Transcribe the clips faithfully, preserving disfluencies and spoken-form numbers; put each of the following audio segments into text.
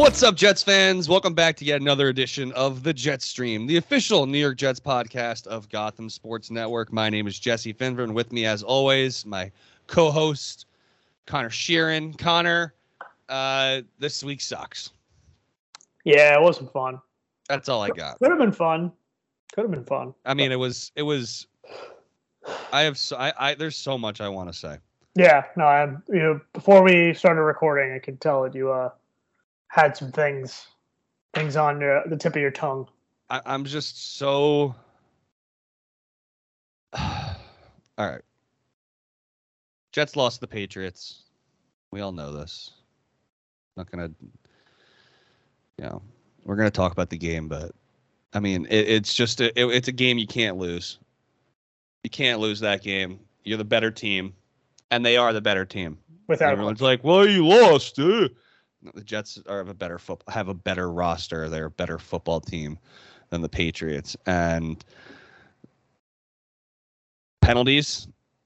What's up, Jets fans? Welcome back to yet another edition of the Jet Stream, the official New York Jets podcast of Gotham Sports Network. My name is Jesse Finver, and with me, as always, my co-host, Connor Sheeran. Connor, uh, this week sucks. Yeah, it wasn't fun. That's all I got. Could have been fun. Could have been fun. I mean, it was, it was, I have, so, I, I, there's so much I want to say. Yeah, no, I'm, you know, before we started recording, I could tell that you, uh, had some things, things on your, the tip of your tongue. I, I'm just so. All right. Jets lost to the Patriots. We all know this. Not gonna, you know, we're gonna talk about the game, but I mean, it, it's just a, it, it's a game you can't lose. You can't lose that game. You're the better team, and they are the better team. Without everyone's like, "Well, you lost, dude." The Jets are have a better foot, have a better roster. They're a better football team than the Patriots, and penalties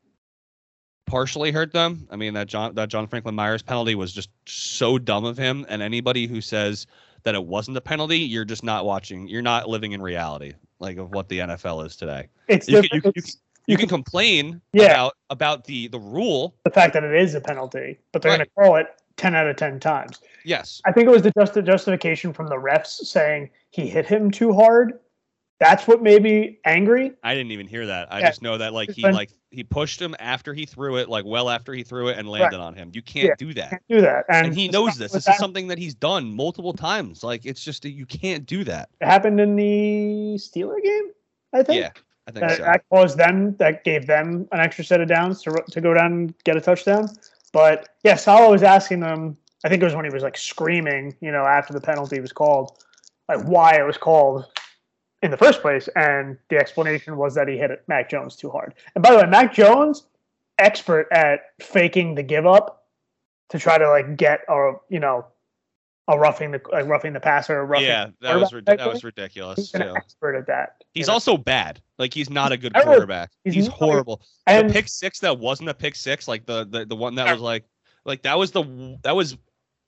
partially hurt them. I mean, that John that John Franklin Myers penalty was just so dumb of him. And anybody who says that it wasn't a penalty, you're just not watching. You're not living in reality, like of what the N F L is today. It's you, different. can, you, it's, you, can, you can complain yeah. about about the the rule, the fact that it is a penalty, but they're right. going to call it ten out of ten times. Yes. I think it was the just justification from the refs saying he hit him too hard. That's what made me angry. I didn't even hear that. I yeah. just know that like he like he pushed him after he threw it, like well after he threw it and landed right. on him. You can't yeah, do that. Can't do that. And, and he knows this. This that, is something that he's done multiple times. Like it's just you can't do that. It happened in the Steeler game, I think. Yeah, I think that, so. That caused them, that gave them an extra set of downs to to go down and get a touchdown. But yeah, Saleh was asking them. I think it was when he was like screaming, you know, after the penalty was called, like why it was called in the first place. And the explanation was that he hit Mac Jones too hard. And by the way, Mac Jones, expert at faking the give up to try to like get a, you know, a roughing the like roughing the passer. Or roughing yeah, that was rid- that was ridiculous. He's an yeah. expert at that. He's know? also bad. Like he's not a good quarterback. He's, he's horrible. And the pick six that wasn't a pick six, like the the, the one that was like like that was the that was.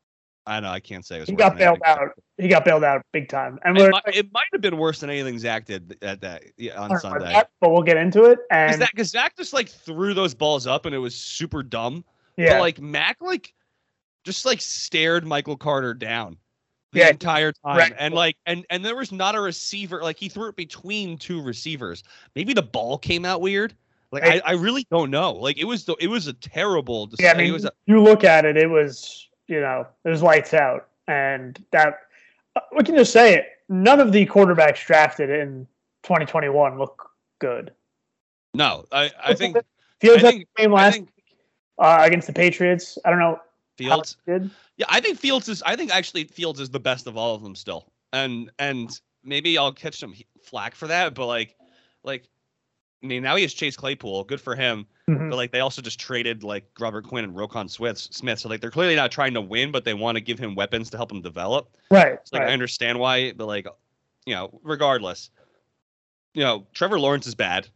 I know I can't say it was he got bailed out. He got bailed out big time, and it, might, it might have been worse than anything Zach did at that yeah, on Sunday. That, but we'll get into it. And because Zach just like threw those balls up, and it was super dumb. Yeah, but, like Mac like just like stared Michael Carter down the yeah, entire time, right. and like and and there was not a receiver. Like he threw it between two receivers. Maybe the ball came out weird. Like I, I really don't know. Like it was the, it was a terrible. Yeah, I mean, it was a, you look at it, it was. You know, there's lights out, and that we can just say it. None of the quarterbacks drafted in twenty twenty-one look good. No, I, I think Fields I had think, the game last think, week, uh, against the Patriots. I don't know. Fields did. Yeah, I think Fields is. I think actually Fields is the best of all of them still, and and maybe I'll catch some flack for that, but like, like, I mean, now he has Chase Claypool. Good for him. Mm-hmm. But like they also just traded like Robert Quinn and Roquan Smith, so like they're clearly not trying to win, but they want to give him weapons to help him develop. Right. So, like right. I understand why, but like, you know, regardless, you know, Trevor Lawrence is bad.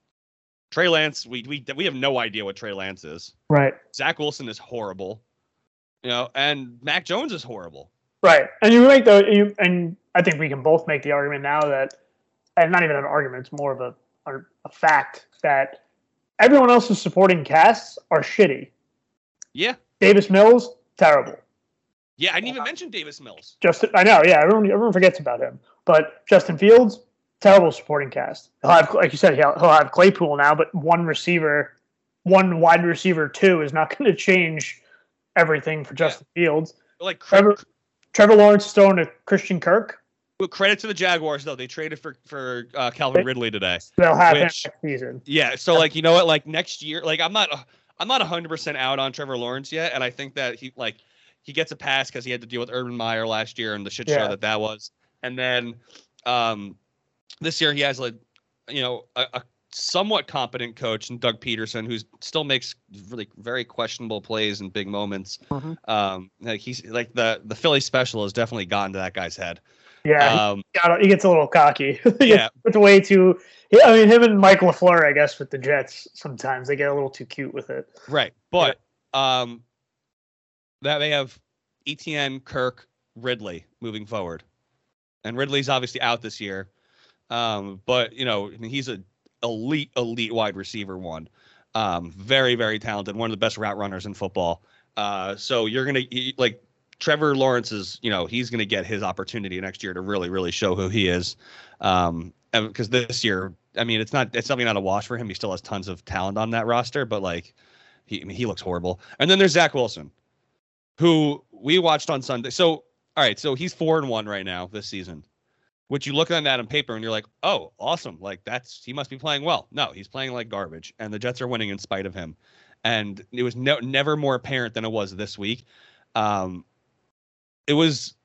Trey Lance, we we we have no idea what Trey Lance is. Right. Zach Wilson is horrible. You know, and Mac Jones is horrible. Right. And you make the you and I think we can both make the argument now that, and not even an argument, it's more of a a fact that. Everyone else's supporting casts are shitty. Yeah. Davis Mills, terrible. Yeah, I didn't even mention Davis Mills. Justin, I know, yeah, everyone everyone forgets about him. But Justin Fields, terrible supporting cast. He'll have, like you said, he'll, he'll have Claypool now, but one receiver, one wide receiver, two is not going to change everything for Justin yeah. Fields. Like Trevor, Trevor Lawrence is throwing to Christian Kirk. Well, credit to the Jaguars, though. They traded for for uh, Calvin they, Ridley today. They'll have which, him next season. Yeah, so like you know what, like next year, like I'm not, I'm not one hundred percent out on Trevor Lawrence yet, and I think that he like he gets a pass because he had to deal with Urban Meyer last year and the shit show yeah. that that was, and then um, this year he has like you know a, a somewhat competent coach and Doug Peterson, who still makes really very questionable plays and big moments. Mm-hmm. Um, like he's like the the Philly special has definitely gotten to that guy's head. Yeah, um, he, got, he gets a little cocky. he yeah, it's way too. I mean, him and Mike LaFleur, I guess, with the Jets, sometimes they get a little too cute with it. Right, but yeah. um, that they have E T N, Kirk, Ridley moving forward. And Ridley's obviously out this year. Um, but, you know, I mean, he's a elite, elite wide receiver one. Um, very, very talented. One of the best route runners in football. Uh, so you're going to, like, Trevor Lawrence is, you know, he's going to get his opportunity next year to really, really show who he is. Um, because this year, I mean, it's not, it's definitely not a wash for him. He still has tons of talent on that roster, but like, he, I mean, he looks horrible. And then there's Zach Wilson, who we watched on Sunday. So, all right, so he's four and one right now this season, which you look at that on paper and you're like, oh, awesome. Like that's, he must be playing well. No, he's playing like garbage, and the Jets are winning in spite of him. And it was no, never more apparent than it was this week. Um, it was,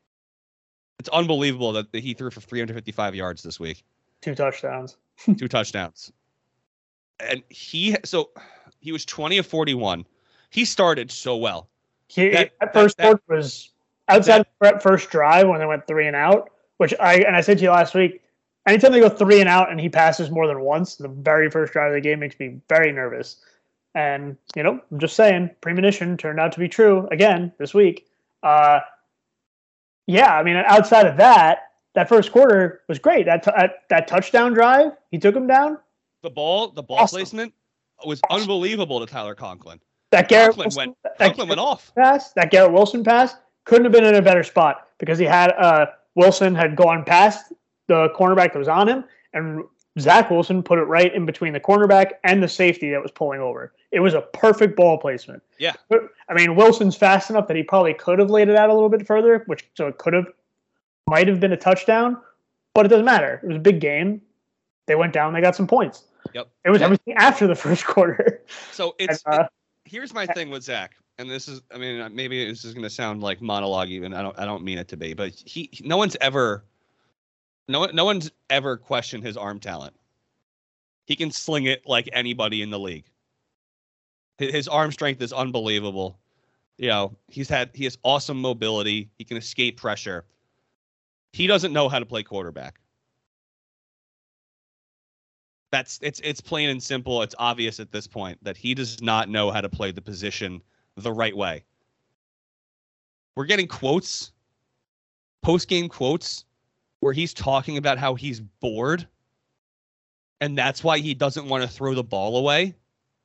it's unbelievable that he threw for three hundred fifty-five yards this week. Two touchdowns. Two touchdowns. And he, so he was twenty of forty-one. He started so well. He, that, that first that, quarter was outside that, the first drive when they went three and out, which I, and I said to you last week, anytime they go three and out and he passes more than once, the very first drive of the game makes me very nervous. And, you know, I'm just saying, premonition turned out to be true again this week. Uh, yeah, I mean, outside of that, that first quarter was great. That, t- that that touchdown drive, he took him down. The ball, the ball awesome. placement was awesome. Unbelievable to Tyler Conklin. That Garrett Conklin Wilson, went, that Conklin went off. Pass, that Garrett Wilson pass couldn't have been in a better spot because he had uh, Wilson had gone past the cornerback that was on him, and Zach Wilson put it right in between the cornerback and the safety that was pulling over. It was a perfect ball placement. Yeah. I mean, Wilson's fast enough that he probably could have laid it out a little bit further, which so it could have, might have been a touchdown, but it doesn't matter. It was a big game. They went down. They got some points. Yep. It was everything after the first quarter. So it's and, uh, it, here's my thing with Zach, and this is, I mean, maybe this is going to sound like monologue, even I don't, I don't mean it to be, but he, no one's ever, no, no one's ever questioned his arm talent. He can sling it like anybody in the league. His arm strength is unbelievable. You know, he's had, he has awesome mobility. He can escape pressure. He doesn't know how to play quarterback. That's it's it's plain and simple. It's obvious at this point that he does not know how to play the position the right way. We're getting quotes, post-game quotes, where he's talking about how he's bored, and that's why he doesn't want to throw the ball away.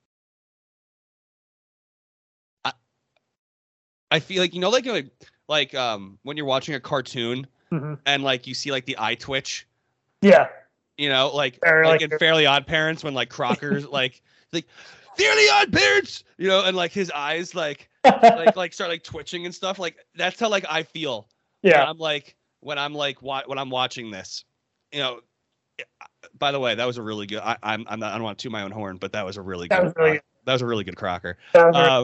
I, I feel like, you know, like like, like um when you're watching a cartoon mm-hmm. and like you see like the eye twitch. Yeah. You know, like, like, like in Fairly Odd Parents when like Crocker's like like Fairly Odd Parents, you know, and like his eyes like like like start like twitching and stuff. Like that's how like I feel. Yeah. When I'm like when I'm like wa- when I'm watching this, you know. By the way, that was a really good. I, I'm I'm not, I don't want to toot my own horn, but that was a really that good. Was really uh, that was a really good Crocker. I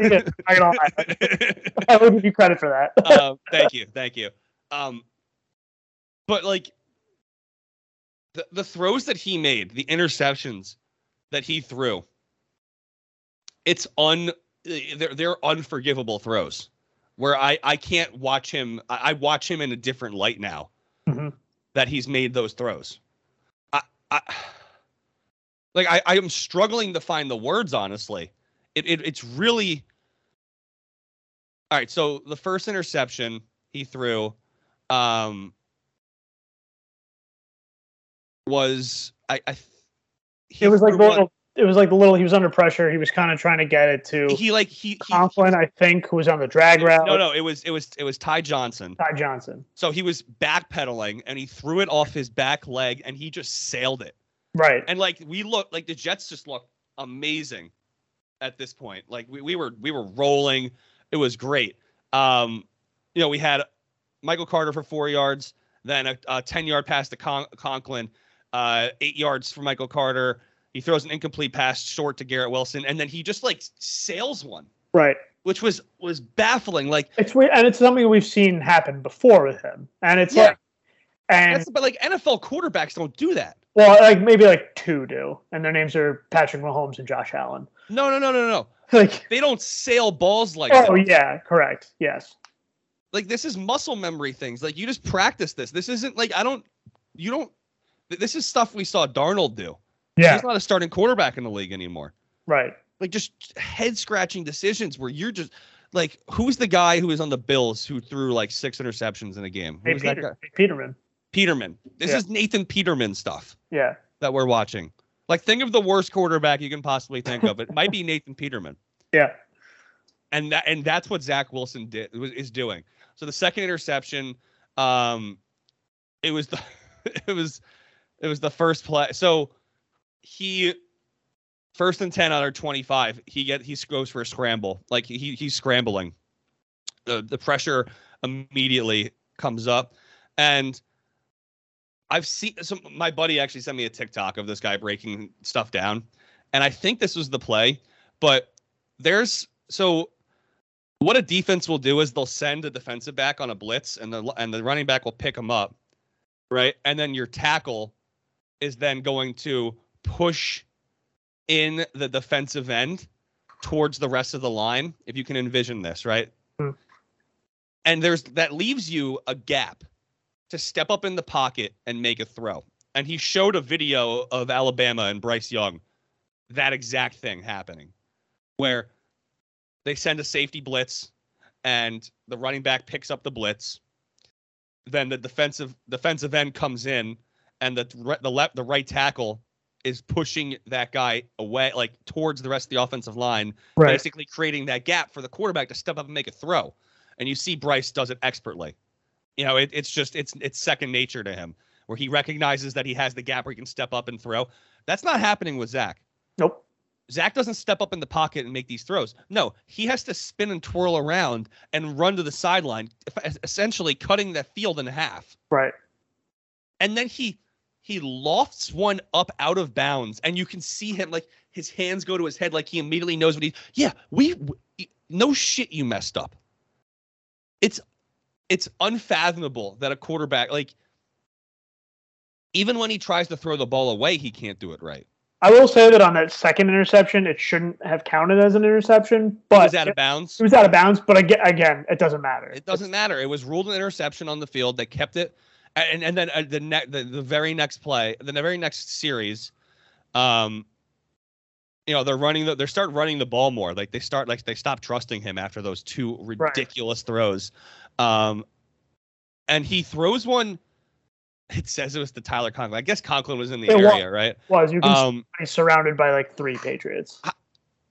will give you credit for that. uh, thank you, thank you. Um, but like. The, the throws that he made, the interceptions that he threw, it's un they're, they're unforgivable throws where I, I can't watch him. I, I watch him in a different light now mm-hmm. that he's made those throws. I, I like I, I am struggling to find the words, honestly. It, it it's really all right. So the first interception he threw, um, was I, I it was like the little, it was like the little he was under pressure. He was kind of trying to get it to he like he Conklin, I think, who was on the drag route. No, no, it was it was it was Ty Johnson. Ty Johnson. So he was backpedaling and he threw it off his back leg and he just sailed it. Right. And like we look like the Jets just look amazing at this point. Like we, we were we were rolling. It was great. Um, you know, we had Michael Carter for four yards, then a, a ten yard pass to Con- Conklin. Uh, eight yards for Michael Carter. He throws an incomplete pass short to Garrett Wilson, and then he just like sails one, right? Which was was baffling. Like it's weird, and it's something we've seen happen before with him, and it's yeah. like, and That's, but like N F L quarterbacks don't do that. Well, like maybe like two do, and their names are Patrick Mahomes and Josh Allen. No, no, no, no, no. Like they don't sail balls like oh, that. yeah, correct. Yes. Like this is muscle memory things. Like you just practice this. This isn't like I don't. You don't. This is stuff we saw Darnold do. Yeah. He's not a starting quarterback in the league anymore. Right. Like just head scratching decisions where you're just like who's the guy who was on the Bills who threw like six interceptions in a game? Hey, Who's that Peter, guy? Peterman. Peterman. This Yeah. is Nathan Peterman stuff. Yeah. That we're watching. Like, think of the worst quarterback you can possibly think of. It might be Nathan Peterman. Yeah. And that and that's what Zach Wilson did is doing. So the second interception, um, it was the it was it was the first play. So he first and ten out of twenty-five. He get he goes for a scramble. Like he he's scrambling. The the pressure immediately comes up, and I've seen some. My buddy actually sent me a TikTok of this guy breaking stuff down, and I think this was the play. But there's so what a defense will do is they'll send a defensive back on a blitz, and the and the running back will pick him up, right? And then your tackle is then going to push in the defensive end towards the rest of the line. If you can envision this, right? Hmm. And there's that leaves you a gap to step up in the pocket and make a throw. And he showed a video of Alabama and Bryce Young, that exact thing happening, where they send a safety blitz and the running back picks up the blitz. Then the defensive defensive end comes in, and the the left the right tackle is pushing that guy away, like towards the rest of the offensive line, Right. basically creating that gap for the quarterback to step up and make a throw. And you see Bryce does it expertly. You know, it, it's just it's it's second nature to him, where he recognizes that he has the gap where he can step up and throw. That's not happening with Zach. Nope. Zach doesn't step up in the pocket and make these throws. No, he has to spin and twirl around and run to the sideline, essentially cutting that field in half. Right. And then he he lofts one up out of bounds, and you can see him, like, his hands go to his head, like he immediately knows what he. Yeah, we, we no shit, you messed up. It's it's unfathomable that a quarterback, like, even when he tries to throw the ball away, he can't do it right. I will say that on that second interception, it shouldn't have counted as an interception, but It was out of bounds. It was out of bounds, but again, again it doesn't matter. It doesn't matter. It was ruled an interception on the field. They kept it, and and then uh, the, ne- the the very next play, the very next series, um, you know, they're running the, they start running the ball more. Like they start like they stop trusting him after those two ridiculous right. throws, um, and he throws one. It says it was to Tyler Conklin. I guess Conklin was in the it area, was, right? Was you can um, see surrounded by like three Patriots. I,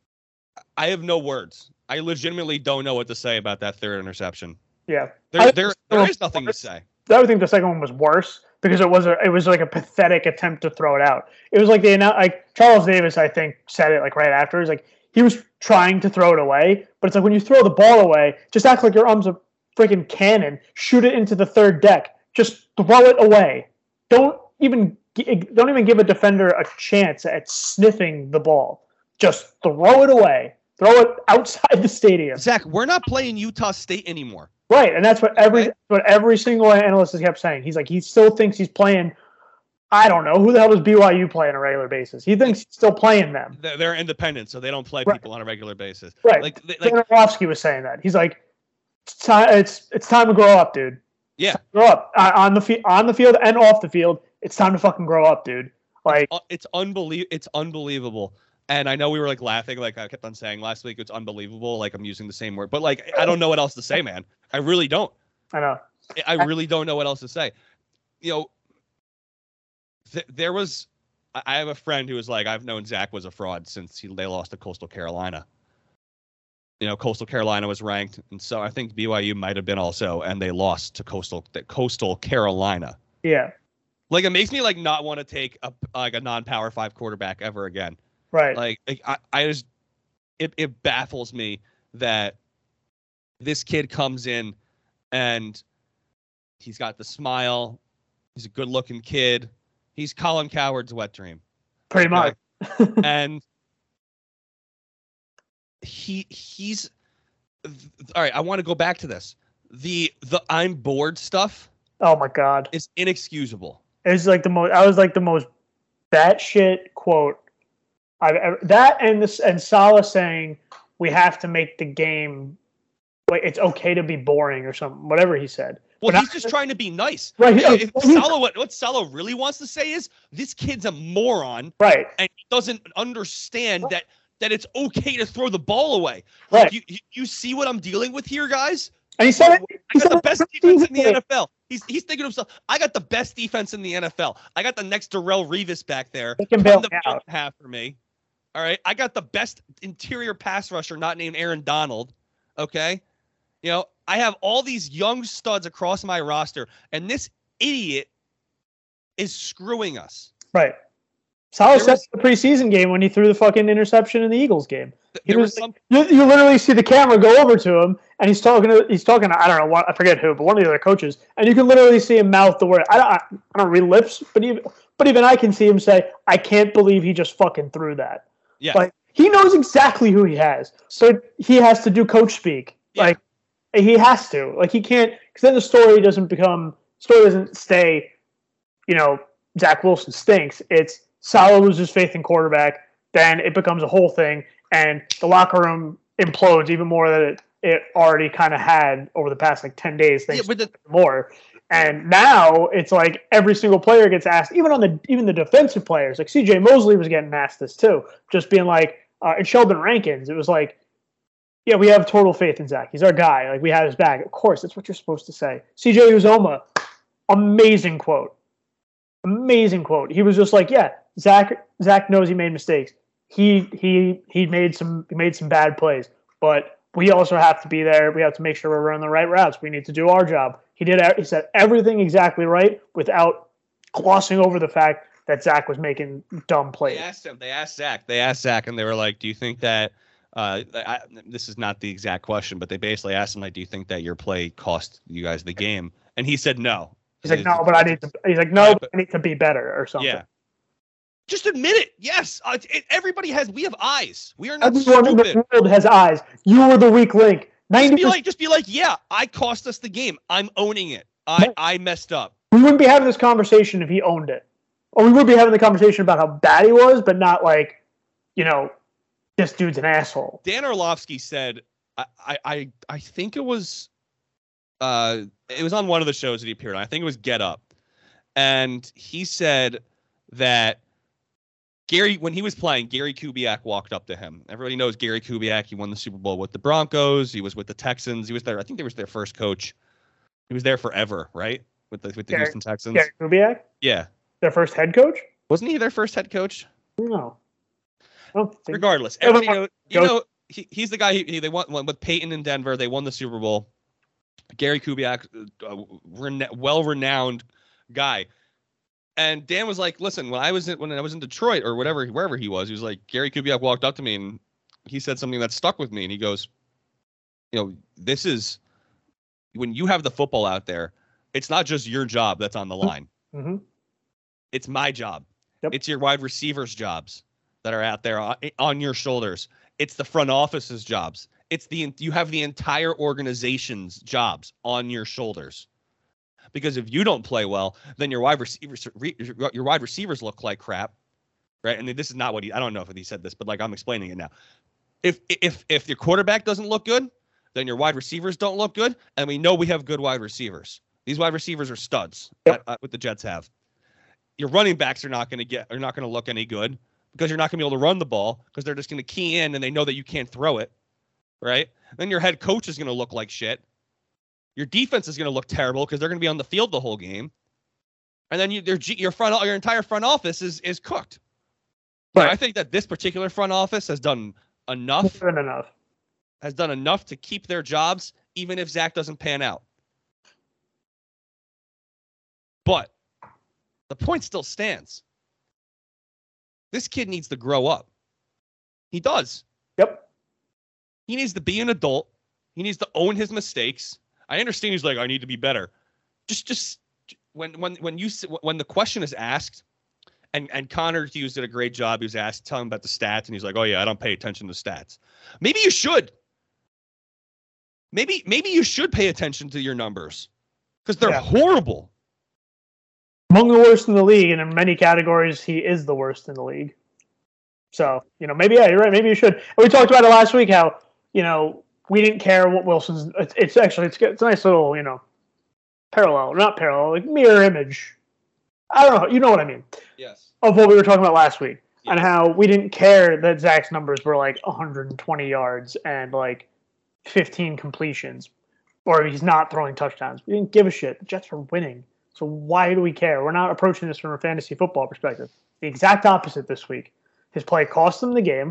I have no words. I legitimately don't know what to say about that third interception. Yeah, there there, there is nothing to say. I would think the second one was worse because it was a, it was like a pathetic attempt to throw it out. It was like they announced, like Charles Davis, I think, said it like right after. He's like he was trying to throw it away, but it's like when you throw the ball away, just act like your arm's a freaking cannon, shoot it into the third deck. Just throw it away. Don't even don't even give a defender a chance at sniffing the ball. Just throw it away. Throw it outside the stadium. Zach, we're not playing Utah State anymore. Right, and that's what every okay. what every single analyst has kept saying. He's like he still thinks he's playing. I don't know who the hell does B Y U play on a regular basis. He thinks he's still playing them. They're independent, so they don't play right. people on a regular basis. Right. Like, they, like Orlovsky was saying that. He's like, it's time. It's it's time to grow up, dude. Yeah, grow up uh, on the fi- on the field and off the field. It's time to fucking grow up, dude. Like it's, it's unbelievable. It's unbelievable. And I know we were like laughing, like I kept on saying last week. It's unbelievable. Like I'm using the same word, but like I don't know what else to say, man. I really don't. I know. I really don't know what else to say. You know, th- there was. I have a friend who was like, I've known Zach was a fraud since he, they lost to Coastal Carolina. You know, Coastal Carolina was ranked, and so I think B Y U might have been also, and they lost to Coastal Coastal Carolina. Yeah, like it makes me like not want to take a like a non-power five quarterback ever again. Right. Like, like I, I just it it baffles me that this kid comes in and he's got the smile. He's a good-looking kid. He's Colin Cowherd's wet dream. Pretty okay? much. And he he's all right. I want to go back to this. The the I'm bored stuff. Oh my god, is inexcusable. It's like the most. I was like the most batshit quote I've ever. That and this and Saleh saying we have to make the game. Like it's okay to be boring or something. Whatever he said. Well, but he's I, just trying to be nice. Right. If Saleh, what, what Saleh really wants to say is this kid's a moron. Right. And he doesn't understand that that it's okay to throw the ball away. Right. Like, you, you you see what I'm dealing with here, guys? And he said, it, he I got said the best defense in the N F L. He's he's thinking to himself, I got the best defense in the N F L. I got the next Darrelle Revis back there. They can bail the me out. half for me. All right. I got the best interior pass rusher, not named Aaron Donald. Okay. You know, I have all these young studs across my roster, and this idiot is screwing us. Right. Saleh said was, the preseason game when he threw the fucking interception in the Eagles game. He there was, was some, you, you literally see the camera go over to him, and he's talking to he's talking to, I don't know what I forget who, but one of the other coaches, and you can literally see him mouth the word. I don't I, I don't read lips, but even but even I can see him say, "I can't believe he just fucking threw that." Yeah. Like he knows exactly who he has, so he has to do coach speak. Yeah. Like he has to. Like he can't, because then the story doesn't become story doesn't stay. You know, Zach Wilson stinks. It's Saleh loses faith in quarterback, then it becomes a whole thing, and the locker room implodes even more than it, it already kind of had over the past like ten days. Thanks yeah, but the, more, and now it's like every single player gets asked, even on the even the defensive players. Like C J Mosley was getting asked this too, just being like, uh, and Sheldon Rankins, it was like, yeah, we have total faith in Zach. He's our guy. Like we have his back. Of course, that's what you're supposed to say. C J Uzoma, amazing quote. Amazing quote. He was just like, yeah, Zach Zach knows he made mistakes. He he he made some he made some bad plays, but we also have to be there. We have to make sure we're running the right routes. We need to do our job. He did he said everything exactly right without glossing over the fact that Zach was making dumb plays. They asked him. They asked Zach. They asked Zach, and they were like, "Do you think that?" Uh, I, this is not the exact question, but they basically asked him, like, "Do you think that your play cost you guys the game?" And he said, "No." He's like, no, but I need to. He's like, no, but I need to be better or something. Yeah. Just admit it. Yes. Uh, it, everybody has. We have eyes. We are not Everyone stupid. in the world has eyes. You were the weak link. Just be like, just be like, yeah, I cost us the game. I'm owning it. I, no. I messed up. We wouldn't be having this conversation if he owned it, or we would be having the conversation about how bad he was, but not like, you know, this dude's an asshole. Dan Orlovsky said, I, I, I, I think it was. Uh, it was on one of the shows that he appeared on. I think it was Get Up. And he said that Gary, when he was playing, Gary Kubiak walked up to him. Everybody knows Gary Kubiak. He won the Super Bowl with the Broncos. He was with the Texans. He was there. I think they was their first coach. He was there forever, right? With the with the Gary, Houston Texans. Gary Kubiak? Yeah. Their first head coach? Wasn't he their first head coach? No. I don't think Regardless, everybody knows, you know, he, he's the guy. He, he, they won, won with Peyton in Denver. They won the Super Bowl. Gary Kubiak, uh, rena- well-renowned guy, and Dan was like, "Listen, when I was in, when I was in Detroit or whatever, wherever he was, he was like, Gary Kubiak walked up to me and he said something that stuck with me, and he goes, you know, this is when you have the football out there, it's not just your job that's on the line. Mm-hmm. It's my job. Yep. It's your wide receivers' jobs that are out there on, on your shoulders. It's the front office's jobs. It's the you have the entire organization's jobs on your shoulders, because if you don't play well, then your wide receivers your wide receivers look like crap, right? And this is not what he I don't know if he said this, but like I'm explaining it now. If if if your quarterback doesn't look good, then your wide receivers don't look good, and we know we have good wide receivers. These wide receivers are studs. Yep. At, at what the Jets have. Your running backs are not going to get are not going to look any good because you're not going to be able to run the ball because they're just going to key in and they know that you can't throw it. Right? Then your head coach is going to look like shit. Your defense is going to look terrible because they're going to be on the field the whole game. And then you, your your front your entire front office is is cooked. Right. And I think that this particular front office has done enough. More than enough. Has done enough to keep their jobs, even if Zach doesn't pan out. But the point still stands. This kid needs to grow up. He does. Yep. He needs to be an adult. He needs to own his mistakes. I understand he's like, I need to be better. Just, just when, when, when you, when the question is asked, and, and Connor Hughes did a great job. He was asked, tell him about the stats, and he's like, oh yeah, I don't pay attention to stats. Maybe you should. Maybe, maybe you should pay attention to your numbers because they're yeah. horrible. Among the worst in the league, and in many categories, he is the worst in the league. So, you know, maybe, yeah, you're right. Maybe you should. And we talked about it last week, how, you know, we didn't care what Wilson's, it's, it's actually, it's, it's a nice little, you know, parallel, not parallel, like mirror image. I don't know. You know what I mean. Yes. Of what we were talking about last week. yeah. and how we didn't care that Zach's numbers were like one hundred twenty yards and like fifteen completions, or he's not throwing touchdowns. We didn't give a shit. The Jets are winning. So why do we care? We're not approaching this from a fantasy football perspective. The exact opposite this week. His play cost them the game,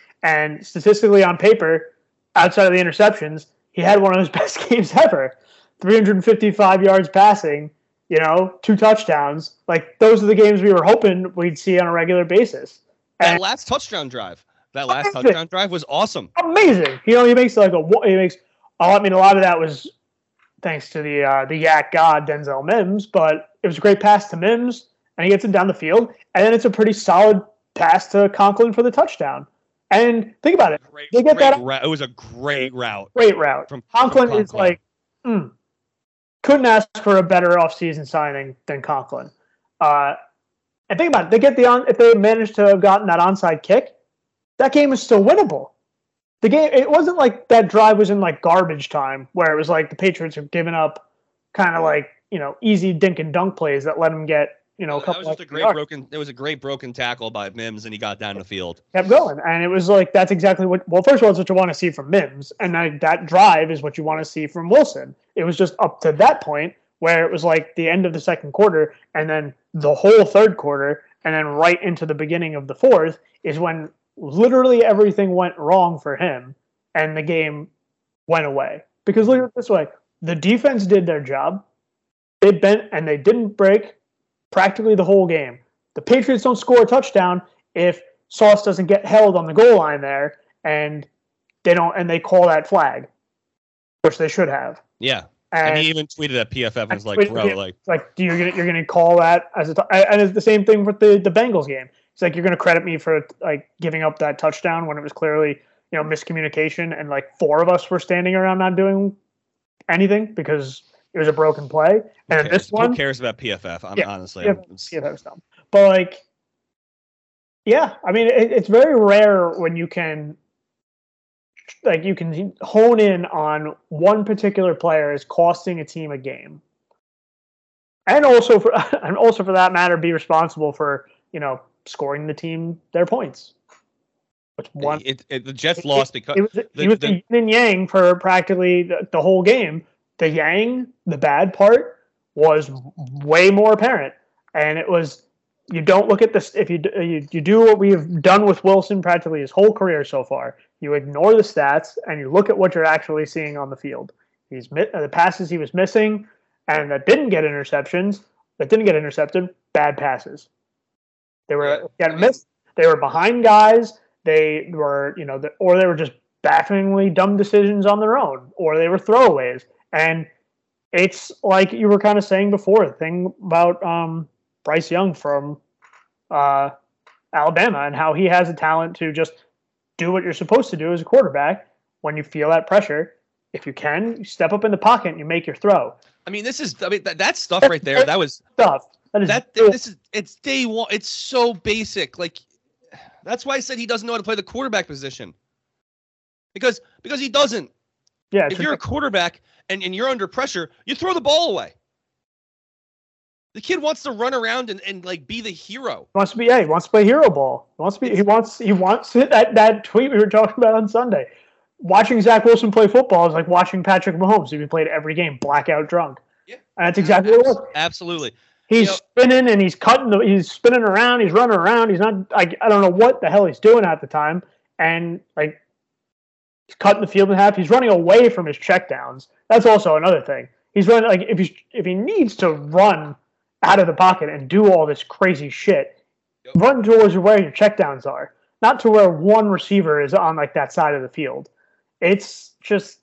and statistically on paper, outside of the interceptions, he had one of his best games ever. three hundred fifty-five yards passing, you know, two touchdowns. Like, those are the games we were hoping we'd see on a regular basis. And that last touchdown drive, that last amazing. touchdown drive was awesome. Amazing. You know, he makes like a, he makes, I mean, a lot of that was thanks to the uh, the Yak God, Denzel Mims, but it was a great pass to Mims, and he gets him down the field, and then it's a pretty solid pass to Conklin for the touchdown. And think about it. Great, they get great that. Ra- it was a great route. Great route. From Conklin, from Conklin. is like, mm, couldn't ask for a better offseason signing than Conklin. Uh, and think about it. They get the on, if they managed to have gotten that onside kick, that game is still winnable. The game, it wasn't like that drive was in like garbage time where it was like the Patriots have given up kind of like, you know, easy dink and dunk plays that let them get, you know, a couple. That was just a great yards. broken. It was a great broken tackle by Mims, and he got down the field. Kept going, and it was like that's exactly what. Well, first of all, it's what you want to see from Mims, and that, that drive is what you want to see from Wilson. It was just up to that point where it was like the end of the second quarter, and then the whole third quarter, and then right into the beginning of the fourth is when literally everything went wrong for him, and the game went away. Because look at it this way: the defense did their job. They bent and they didn't break practically the whole game. The Patriots don't score a touchdown if Sauce doesn't get held on the goal line there, and they don't, and they call that flag, which they should have. Yeah, and, and he even tweeted at P F F and was like, "Bro, him, like, like, do you you're gonna call that as a?" T- and it's the same thing with the the Bengals game. It's like you're gonna credit me for like giving up that touchdown when it was clearly, you know, miscommunication, and like four of us were standing around not doing anything because it was a broken play. And cares? this one, who cares about P F F? I'm yeah, honestly, P F F, P F F dumb. But like, yeah, I mean, it, it's very rare when you can, like, you can hone in on one particular player as costing a team a game, and also for and also for that matter, be responsible for, you know, scoring the team their points. Which one? It, it, the Jets it, lost because it was, the, he was the, the yin and yang for practically the, the whole game. The yang, the bad part, was way more apparent, and it was you don't look at this if you you you do what we've done with Wilson practically his whole career so far. You ignore the stats and you look at what you're actually seeing on the field. He's the passes he was missing, and that didn't get interceptions, that didn't get intercepted, bad passes. They were yeah, getting missed. They were behind guys. They were, you know, the, or they were just bafflingly dumb decisions on their own, or they were throwaways. And it's like you were kind of saying before, the thing about um, Bryce Young from uh, Alabama and how he has a talent to just do what you're supposed to do as a quarterback when you feel that pressure. If you can, you step up in the pocket and you make your throw. I mean, this is, I mean, that, that stuff right there, that was stuff. That is that, cool. This is, it's day one. It's so basic. Like, that's why I said he doesn't know how to play the quarterback position. Because, because he doesn't. Yeah. If you're a quarterback and, and you're under pressure, you throw the ball away. The kid wants to run around and, and like be the hero. He wants to be, yeah, he wants to play hero ball. He wants to be, he wants, he wants it, that, that tweet we were talking about on Sunday. Watching Zach Wilson play football is like watching Patrick Mahomes, who played every game blackout drunk. Yeah. And that's exactly what it was. Absolutely. He's you know, spinning and he's cutting the, he's spinning around, he's running around, he's not, I, I don't know what the hell he's doing at the time. And like, he's cutting the field in half. He's running away from his checkdowns. That's also another thing. He's running, like, if he, if he needs to run out of the pocket and do all this crazy shit, yep. Run towards where your checkdowns are, not to where one receiver is on like that side of the field. It's just,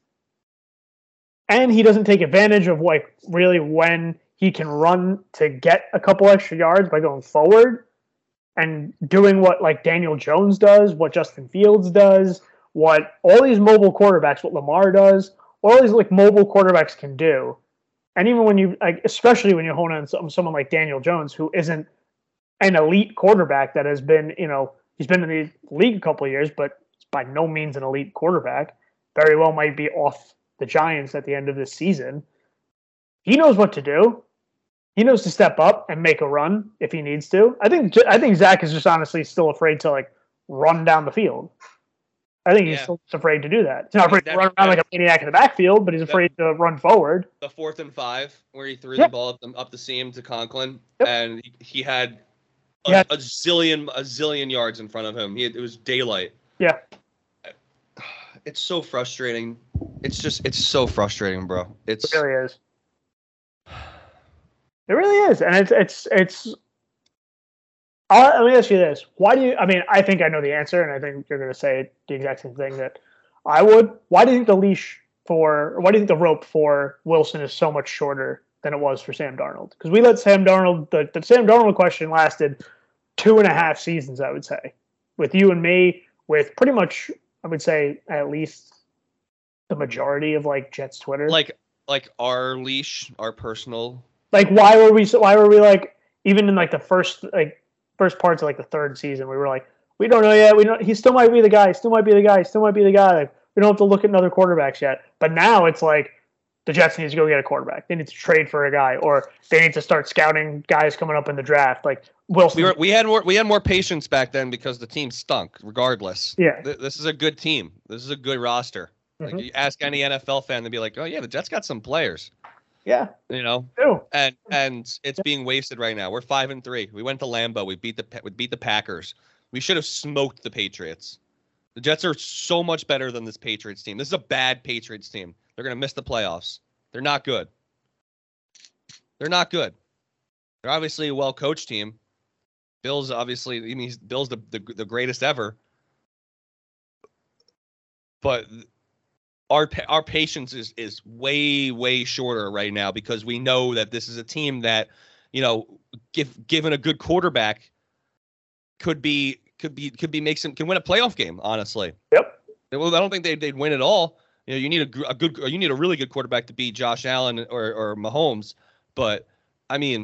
and he doesn't take advantage of like really when he can run to get a couple extra yards by going forward and doing what like Daniel Jones does, what Justin Fields does, what all these mobile quarterbacks, what Lamar does, all these like mobile quarterbacks can do. And even when you, like, especially when you hone on some, someone like Daniel Jones, who isn't an elite quarterback that has been, you know, he's been in the league a couple of years, but by no means an elite quarterback. Very well might be off the Giants at the end of this season. He knows what to do. he knows to step up and make a run if he needs to. I think I think Zach is just honestly still afraid to like run down the field. I think he's Yeah. still afraid to do that. He's not I mean, afraid that- to run around like a that- maniac in the backfield, but he's afraid to run forward. The fourth and five where he threw Yeah. the ball up the, up the seam to Conklin, Yep. and he, he had a, Yeah. a zillion a zillion yards in front of him. He had, it was daylight. Yeah. It's so frustrating. It's just it's so frustrating, bro. It's It really is. It really is, and it's it's it's. I'll, let me ask you this: why do you? I mean, I think I know the answer, and I think you're going to say the exact same thing that I would. Why do you think the leash for? Or why do you think the rope for Wilson is so much shorter than it was for Sam Darnold? Because we let Sam Darnold. The, the Sam Darnold question lasted two and a half seasons, I would say, with you and me, with pretty much, I would say, at least the majority of like Jets Twitter. Like like our leash, our personal. Like, why were we? Why were we like? Even in like the first like first parts of like the third season, we were like, we don't know yet. We don't. He still might be the guy. He still might be the guy. He still might be the guy. Like, we don't have to look at other quarterbacks yet. But now it's like the Jets need to go get a quarterback. They need to trade for a guy, or they need to start scouting guys coming up in the draft. Like Wilson. We were we had more we had more patience back then because the team stunk. Regardless, Yeah. Th- this is a good team. This is a good roster. Like Mhm. you ask any N F L fan, they'd be like, "Oh yeah, the Jets got some players." Yeah. You know, Ew. and and it's being wasted right now. We're five and three. We went to Lambeau. We beat the Pa- we beat the Packers. We should have smoked the Patriots. The Jets are so much better than this Patriots team. This is a bad Patriots team. They're gonna miss the playoffs. They're not good. They're not good. They're obviously a well coached team. Bill's obviously. I mean, he's, Bill's the, the the greatest ever. But our pa- our patience is is way way shorter right now because we know that this is a team that, you know, give given a good quarterback, could be could be could be make some can win a playoff game. Honestly, Yep. well, I don't think they'd they'd win it all. You know, you need a, gr- a good you need a really good quarterback to beat Josh Allen or or Mahomes. But I mean,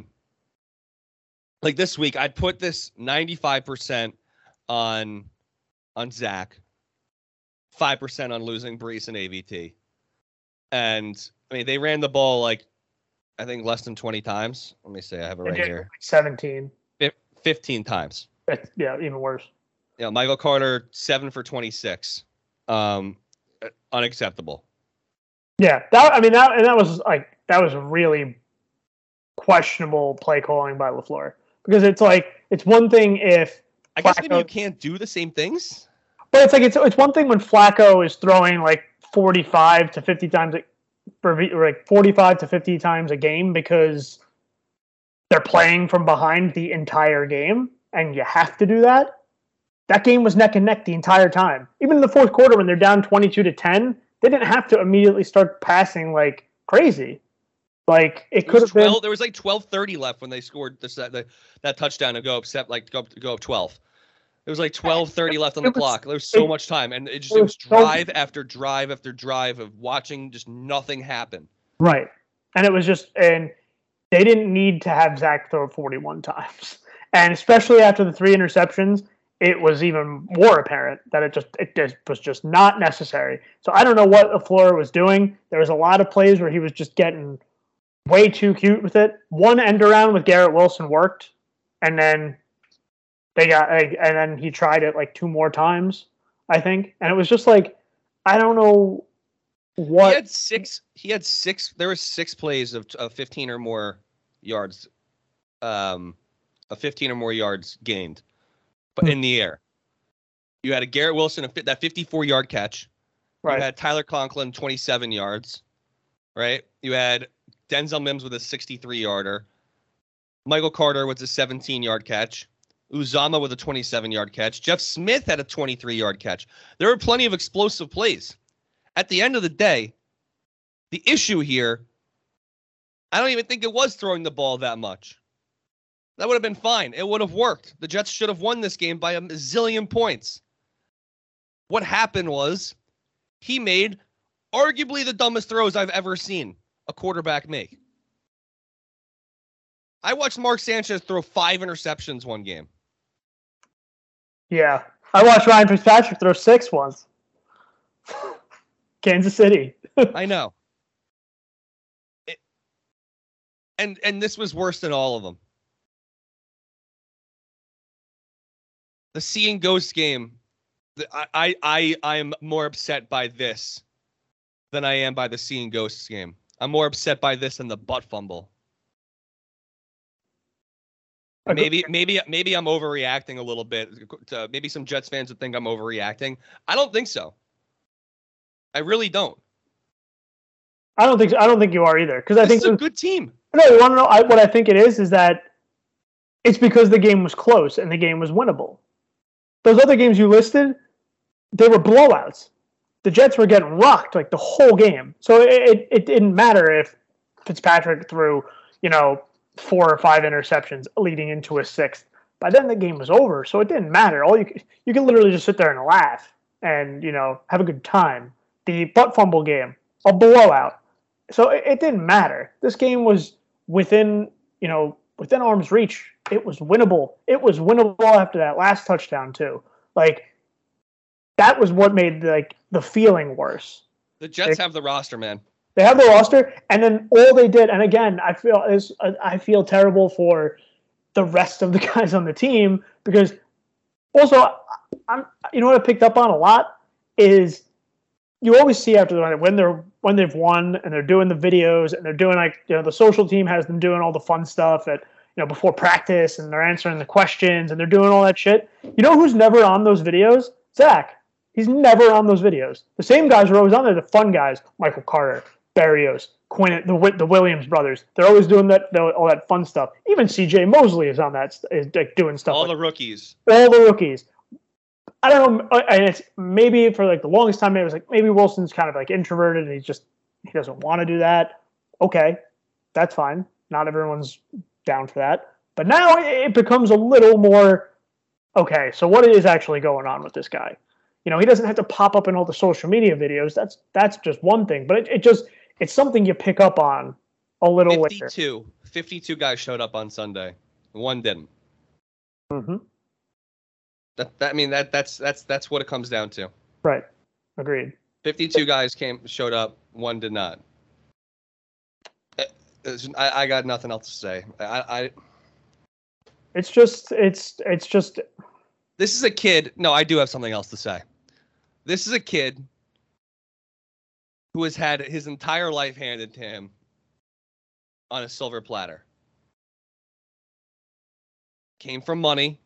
like this week, I'd put this ninety-five percent on on Zach, five percent on losing Brees and A V T. And I mean, they ran the ball like I think less than twenty times. Let me see, I have it They right did here. like seventeen. Fif- fifteen times. It's, yeah, even worse. You know, Michael Carter seven for twenty-six. Um, uh, unacceptable. Yeah, that I mean that and that was like that was really questionable play calling by LaFleur because it's like it's one thing if I guess maybe Flacco- you can't do the same things. but it's like it's it's one thing when Flacco is throwing like forty-five to fifty times a, for or like forty-five to fifty times a game because they're playing from behind the entire game and you have to do that. That game was neck and neck the entire time. Even in the fourth quarter when they're down twenty-two to ten, they didn't have to immediately start passing like crazy. Like it It could was have been twelve. There was like twelve thirty left when they scored this, that, the, that touchdown to go up, set, like go up, go up twelve. There was like twelve thirty left on the It was- clock. There was so it- much time, and it just it it was was so- drive after drive after drive of watching just nothing happen. right. And it was just and they didn't need to have Zach throw forty-one times. And especially after the three interceptions, it was even more apparent that it just it just was just not necessary. So I don't know what LaFleur was doing. There was a lot of plays where he was just getting way too cute with it. One end around with Garrett Wilson worked, and then they got like, and then he tried it like two more times, I think. And it was just like I don't know what He had six. He had six. There was six plays of, of fifteen or more yards, um, of fifteen or more yards gained, but Hmm. in the air. You had a Garrett Wilson a, fi- that fifty-four yard catch. right. You had Tyler Conklin twenty-seven yards, right? You had Denzel Mims with a sixty-three yarder. Michael Carter with a seventeen yard catch. Uzama with a twenty-seven yard catch. Jeff Smith had a twenty-three yard catch. There were plenty of explosive plays. At the end of the day, the issue here, I don't even think it was throwing the ball that much. That would have been fine. It would have worked. The Jets should have won this game by a zillion points. What happened was he made arguably the dumbest throws I've ever seen a quarterback make. I watched Mark Sanchez throw five interceptions one game. Yeah. I watched Ryan Fitzpatrick throw six once. Kansas City. I know. It, And and this was worse than all of them. The Seeing Ghosts game, I I I I am more upset by this than I am by the Seeing Ghosts game. I'm more upset by this than the butt fumble. Maybe, maybe, maybe I'm overreacting a little bit. To, maybe some Jets fans would think I'm overreacting. I don't think so. I really don't. I don't think so. I don't think you are either. Because I think it's a good team. No, you want to know I, what I think it is? Is that it's because the game was close and the game was winnable. Those other games you listed, they were blowouts. The Jets were getting rocked like the whole game. So it, it, it didn't matter if Fitzpatrick threw, you know, four or five interceptions leading into a sixth. By then the game was over, so it didn't matter. All you could, you could literally just sit there and laugh and, you know, have a good time. The butt fumble game, a blowout. So it, it didn't matter. This game was within, you know, within arm's reach. It was winnable. It was winnable after that last touchdown too. Like that was what made like the feeling worse. The Jets they, have the roster, man. They have the roster, and then all they did, and again, I feel is I feel terrible for the rest of the guys on the team because also, I'm you know what I picked up on a lot is you always see after the when they're when they've won and they're doing the videos and they're doing like you know the social team has them doing all the fun stuff at you know before practice and they're answering the questions and they're doing all that shit. You know who's never on those videos? Zach. He's never on those videos. The same guys are always on there. The fun guys, Michael Carter, Berrios, Quinn, the the Williams brothers. They're always doing that, all that fun stuff. Even C J Mosley is on that, is like doing stuff. All like the rookies. All the rookies. I don't know, and it's maybe for like the longest time, it was like maybe Wilson's kind of like introverted and he's just he doesn't want to do that. Okay, that's fine. Not everyone's down for that. But now it becomes a little more okay. So what is actually going on with this guy? You know, he doesn't have to pop up in all the social media videos. That's that's just one thing. But it, it just it's something you pick up on a little later. fifty-two, fifty-two guys showed up on Sunday. One didn't. Mm-hmm. That, that I mean that that's that's that's what it comes down to. Right. Agreed. fifty-two guys came showed up. One did not. I, I got nothing else to say. I, I It's just it's it's just. This is a kid. No, I do have something else to say. This is a kid who has had his entire life handed to him on a silver platter. Came from money.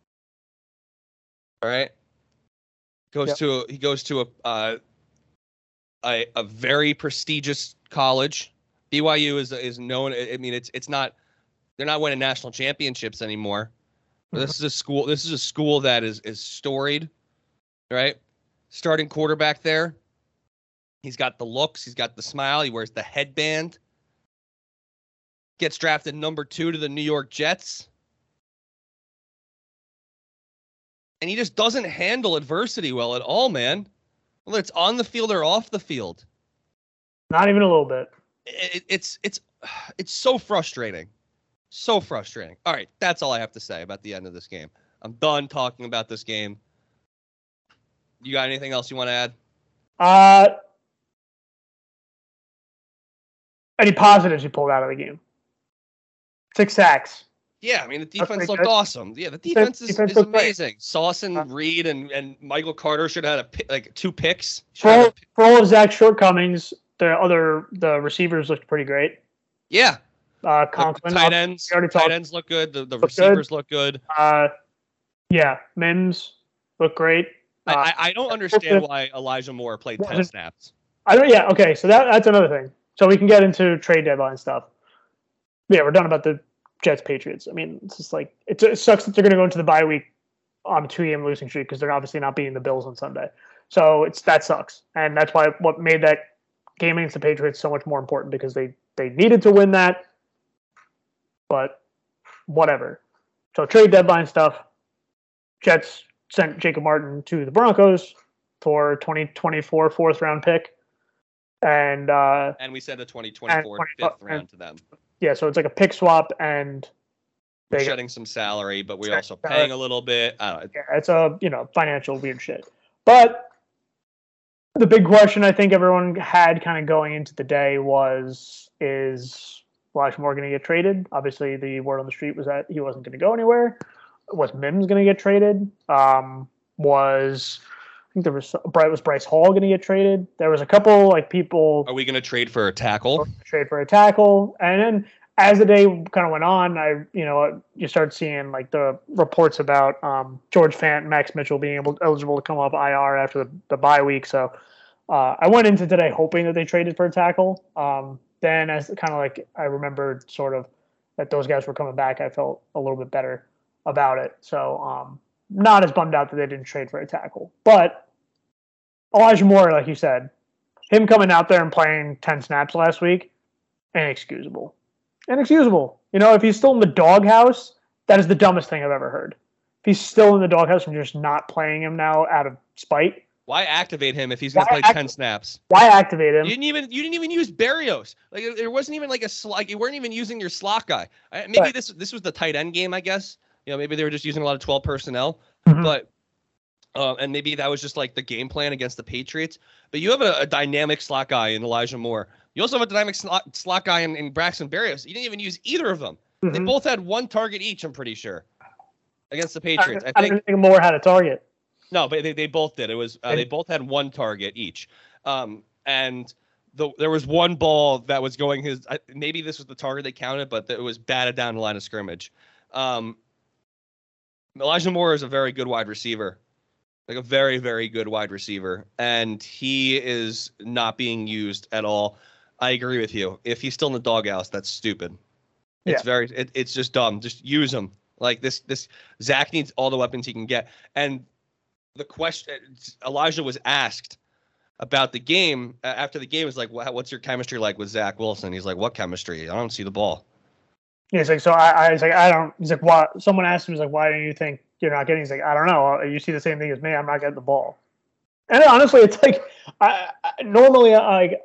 All right. Goes yep. to a, he goes to a, uh, a a very prestigious college. B Y U is is known. I mean, it's it's not. They're not winning national championships anymore. Mm-hmm. This is a school. This is a school that is is storied, right? Starting quarterback there. He's got the looks. He's got the smile. He wears the headband. Gets drafted number two to the New York Jets. And he just doesn't handle adversity well at all, man. Whether it's on the field or off the field. Not even a little bit. It, it's it's it's so frustrating. So frustrating. All right, that's all I have to say about the end of this game. I'm done talking about this game. You got anything else you want to add? Uh, any positives you pulled out of the game? Six sacks. Yeah, I mean, the That's defense looked good. awesome. Yeah, the defense is, defense is looked great. amazing. Sauce and Reed and, and Michael Carter should have had a pi- like two picks. Should For have all, a pi- for all of Zach's shortcomings, the other the receivers looked pretty great. yeah, Uh, the Conklin, tight ends, we already tight talked- ends look good. The, the Look receivers good. look good. Uh, yeah, Mims looked great. Uh, I, I, I don't understand why Elijah Moore played ten Wasn't- snaps. I don't. Yeah. Okay. So that that's another thing. So we can get into trade deadline stuff. Yeah, we're done about the Jets Patriots. I mean, it's just like it's, it sucks that they're going to go into the bye week on a two-game losing streak because they're obviously not beating the Bills on Sunday. So it's that sucks, and that's why what made that game against the Patriots so much more important because they they needed to win that. But whatever. So trade deadline stuff. Jets sent Jacob Martin to the Broncos for twenty twenty-four fourth round pick. And uh, And we said a twenty twenty-four twenty fifth and- round to them. yeah, so it's like a pick swap, and We're they shedding some salary, but we're Shedding also salary. paying a little bit. I don't know. yeah, it's a you know financial weird shit. But the big question I think everyone had kind of going into the day was is Elijah Moore going to get traded? Obviously, the word on the street was that he wasn't going to go anywhere. Was Mims going to get traded? Um, was I think there was Bright was Bryce Hall going to get traded? There was a couple like people. Are we going to trade for a tackle? Trade for a tackle, and then as the day kind of went on, I you know you start seeing like the reports about um, George Fant and Max Mitchell being able eligible to come off I R after the, the bye week. So uh, I went into today hoping that they traded for a tackle. Um, then as kind of like I remembered sort of that those guys were coming back, I felt a little bit better about it. So um, not as bummed out that they didn't trade for a tackle. But Elijah Moore, like you said, him coming out there and playing ten snaps last week, inexcusable. Inexcusable. You know, if he's still in the doghouse, that is the dumbest thing I've ever heard. If he's still in the doghouse and you're just not playing him now out of spite. Why activate him if he's going to play act- ten snaps? Why activate him? You didn't even you didn't even use Berrios. Like there wasn't even like a sl- like you weren't even using your slot guy. I, maybe Right. this this was the tight end game, I guess. You know, maybe they were just using a lot of twelve personnel, Mhm. but uh, and maybe that was just like the game plan against the Patriots. But you have a, a dynamic slot guy in Elijah Moore. You also have a dynamic slot, slot guy in, in Braxton Berrios. You didn't even use either of them. Mhm. They both had one target each, I'm pretty sure, against the I, Patriots. I I think didn't think Moore had a target. no, but they, they both did. It was uh, And- they both had one target each, um, and the there was one ball that was going his. I, maybe this was the target they counted, but it was batted down the line of scrimmage. Um, Elijah Moore is a very good wide receiver, like a very very good wide receiver, and he is not being used at all. I agree with you. If he's still in the doghouse, that's stupid. It's Yeah. very it, it's just dumb. Just use him. Like this this Zach needs all the weapons he can get. And the question Elijah was asked about the game uh, after the game is like, "What- what's your chemistry like with Zach Wilson?" He's like, "What chemistry? I don't see the ball." Yeah, he's like, so I, I was like, I don't. He's like, what? Someone asked him, he's like, why do you think you're not getting? He's like, I don't know. You see the same thing as me. I'm not getting the ball. And honestly, it's like, I, I normally uh, like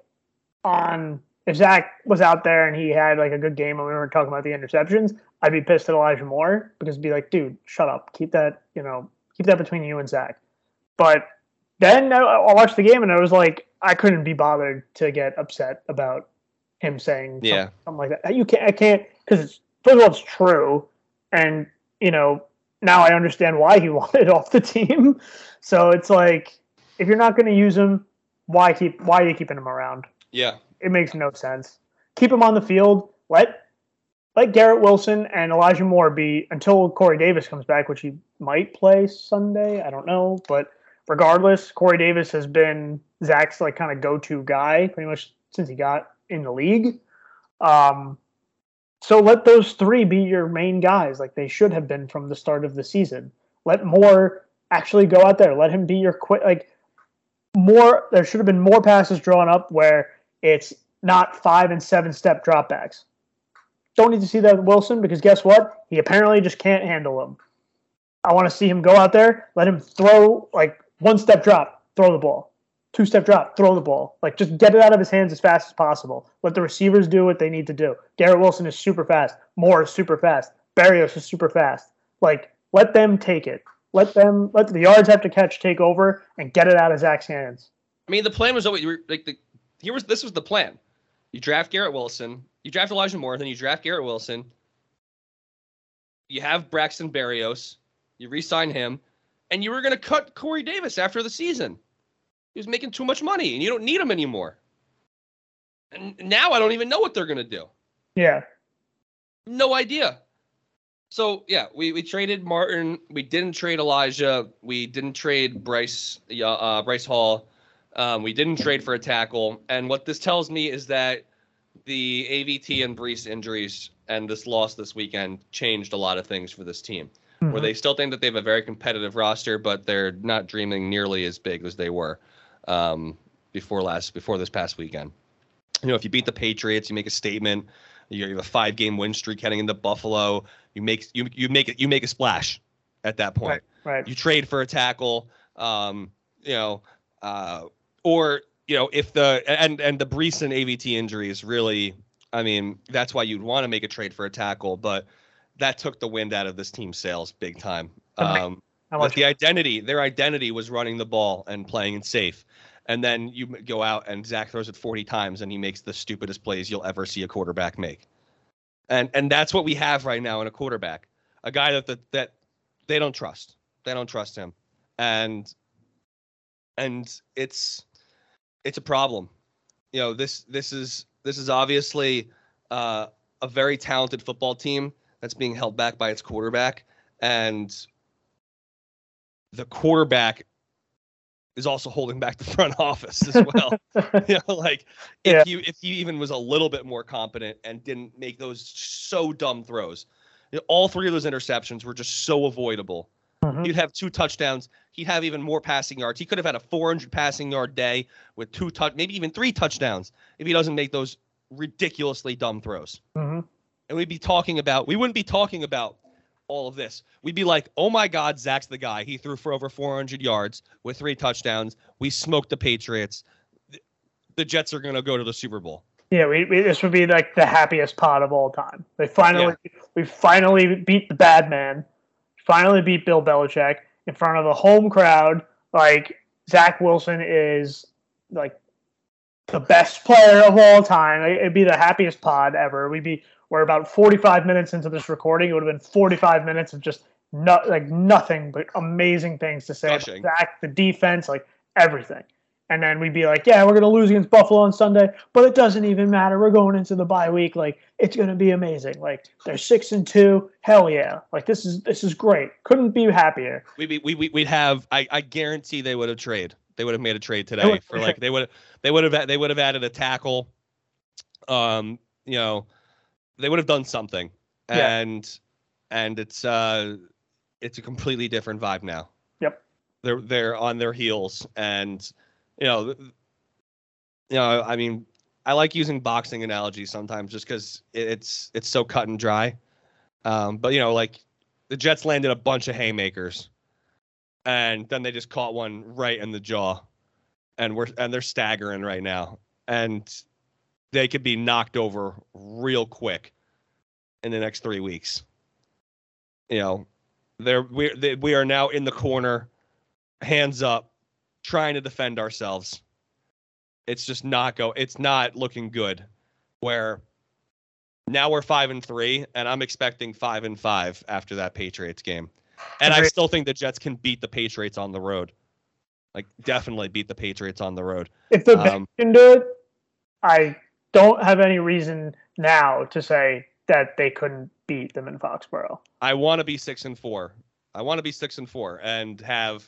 on if Zach was out there and he had like a good game and we weren't talking about the interceptions, I'd be pissed at Elijah Moore because it'd be like, dude, shut up. Keep that, you know, keep that between you and Zach. But then I, I watched the game and I was like, I couldn't be bothered to get upset about him saying something, Yeah. something like that. You can't, I can't, because it's first of all, it's true, and you know now I understand why he wanted off the team. So it's like, if you're not going to use him, why keep? Why are you keeping him around? Yeah. It makes no sense. Keep him on the field. Let let Garrett Wilson and Elijah Moore be until Corey Davis comes back, which he might play Sunday. I don't know, but regardless, Corey Davis has been Zach's like kind of go-to guy pretty much since he got in the league. Um, so let those three be your main guys, like they should have been from the start of the season. Let Moore actually go out there. Let him be your quick like more. There should have been more passes drawn up where it's not five and seven step dropbacks. Don't need to see that with Wilson because guess what? He apparently just can't handle them. I want to see him go out there, let him throw like one step drop, throw the ball. Two step drop, throw the ball. Like just get it out of his hands as fast as possible. Let the receivers do what they need to do. Garrett Wilson is super fast. Moore is super fast. Berrios is super fast. Like let them take it. Let them let the yards have to catch take over and get it out of Zach's hands. I mean, the plan was always you were, like the here was this was the plan. You draft Garrett Wilson, you draft Elijah Moore, then you draft Garrett Wilson. You have Braxton Berrios, you re-sign him, and you were going to cut Corey Davis after the season. He was making too much money, and you don't need him anymore. And now I don't even know what they're going to do. Yeah. No idea. So, yeah, we, we traded Martin. We didn't trade Elijah. We didn't trade Bryce uh, Bryce Hall. Um, we didn't trade for a tackle. And what this tells me is that the A V T and Brees injuries and this loss this weekend changed a lot of things for this team. Mm-hmm. Where they still think that they have a very competitive roster, but they're not dreaming nearly as big as they were um, before last before this past weekend. You know, if you beat the Patriots, you make a statement. You have a five-game win streak heading into Buffalo. You make you you make it you make a splash at that point. Right. Right. You trade for a tackle. Um, you know, uh, or you know, if the and and the Brees and A V T injuries really, I mean, that's why you'd want to make a trade for a tackle, but that took the wind out of this team's sails big time. Um, but the identity, their identity was running the ball and playing it safe. And then you go out and Zach throws it forty times and he makes the stupidest plays you'll ever see a quarterback make. And and that's what we have right now in a quarterback, a guy that that, that they don't trust. They don't trust him, and and it's it's a problem. You know, this this is this is obviously uh, a very talented football team that's being held back by its quarterback, and the quarterback is also holding back the front office as well. You know, like if Yeah. you if you even was a little bit more competent and didn't make those so dumb throws, you know, all three of those interceptions were just so avoidable. Mhm. He'd have two touchdowns. He'd have even more passing yards. He could have had a four hundred passing yard day with two touch, maybe even three touchdowns if he doesn't make those ridiculously dumb throws. Mhm. And we'd be talking about, we wouldn't be talking about all of this. We'd be like, oh my God, Zach's the guy. He threw for over four hundred yards with three touchdowns. We smoked the Patriots. The- The Jets are going to go to the Super Bowl. Yeah, we, we this would be like the happiest pod of all time. They finally we finally beat the bad man. Finally beat Bill Belichick in front of a home crowd. Like Zach Wilson is like the best player of all time. It'd be the happiest pod ever. We'd be we're about forty-five minutes into this recording. It would have been forty-five minutes of just not like nothing but amazing things to say about Gushing. Zach, the defense, like everything. And then we'd be like, yeah, we're going to lose against Buffalo on Sunday, but it doesn't even matter. We're going into the bye week. Like, it's going to be amazing. Like, they're six and two. Hell yeah. Like, this is this is great. Couldn't be happier. We we we we'd have. I, I guarantee they would have trade. They would have made a trade They today would- for like they would they would have they would have added a tackle. Um, you know, they would have done something, Yeah. and and it's uh, it's a completely different vibe now. Yep. They're they're on their heels, and you know, th- you know. I mean, I like using boxing analogies sometimes just because it's it's so cut and dry. Um, but you know, like the Jets landed a bunch of haymakers, and then they just caught one right in the jaw, and we're and they're staggering right now, and they could be knocked over real quick in the next three weeks. You know, they're we they, we are now in the corner, hands up, trying to defend ourselves. It's just not go. It's not looking good. Where now we're five and three, and I'm expecting five and five after that Patriots game. And I Agreed. still think the Jets can beat the Patriots on the road. Like, definitely beat the Patriots on the road. If the Um, Bears can do it, I don't have any reason now to say that they couldn't beat them in Foxborough. I want to be six and four. I want to be six and four and have,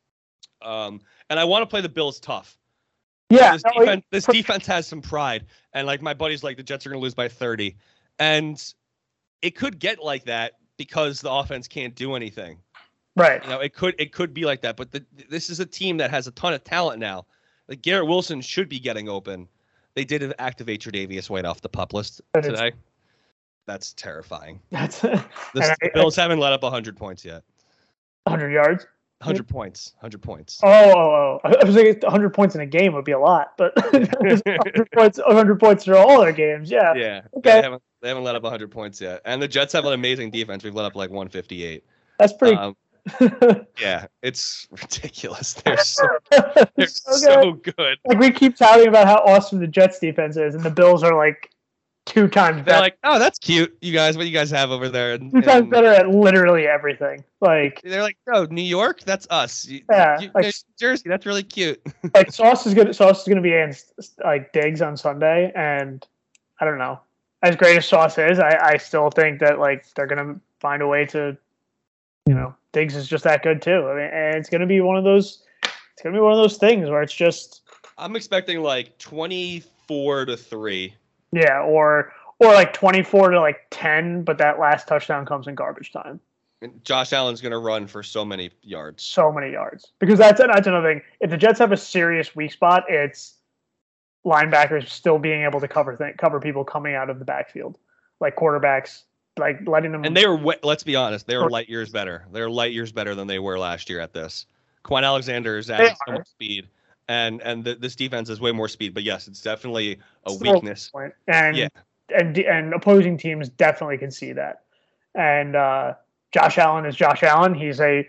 um, and I want to play the Bills tough. Yeah. This no, defense, this for- defense has some pride, and like my buddy's like the Jets are going to lose by thirty, and it could get like that because the offense can't do anything. Right. You know, it could it could be like that, but the, this is a team that has a ton of talent now. Like Garrett Wilson should be getting open. They did activate Tre'Davious White off the pup list That is- today. That's terrifying. That's The And I- Bills haven't let up one hundred points yet. one hundred yards. one hundred points. one hundred points. Oh, oh, oh. I was thinking one hundred points in a game would be a lot, but one hundred points, one hundred points for all their games. Yeah. Yeah. Okay. They haven't they haven't let up one hundred points yet. And the Jets have an amazing defense. We've let up like one fifty-eight. That's pretty. Um, yeah, it's ridiculous. They're so they're so good. so good. Like we keep talking about how awesome the Jets defense is, and the Bills are like two times They're better. like, oh, that's cute, you guys. What you guys have over there? And, two times and better at literally everything. Like, they're like, no, New York, that's us. You- Yeah, you- like- New Jersey, that's really cute. like Sauce is gonna Sauce is gonna be in like Diggs on Sunday, and I don't know. As great as Sauce is, I, I still think that like they're gonna find a way to, you know, Diggs is just that good too. I mean, and it's gonna be one of those. It's gonna be one of those things where it's just I'm expecting like twenty-four to three. yeah, or or like twenty-four to like ten, but that last touchdown comes in garbage time. And Josh Allen's gonna run for so many yards. So many yards because that's that's another thing. If the Jets have a serious weak spot, it's linebackers still being able to cover th- cover people coming out of the backfield, like quarterbacks, like letting them. And they were, we- let's be honest, they were light years better. They're light years better than they were last year at this. Quan Alexander is adding so are. much speed, and and the, this defense has way more speed. But yes, it's definitely a Still- weakness. point. and Yeah. and and opposing teams definitely can see that. And uh, Josh Allen is Josh Allen. He's a,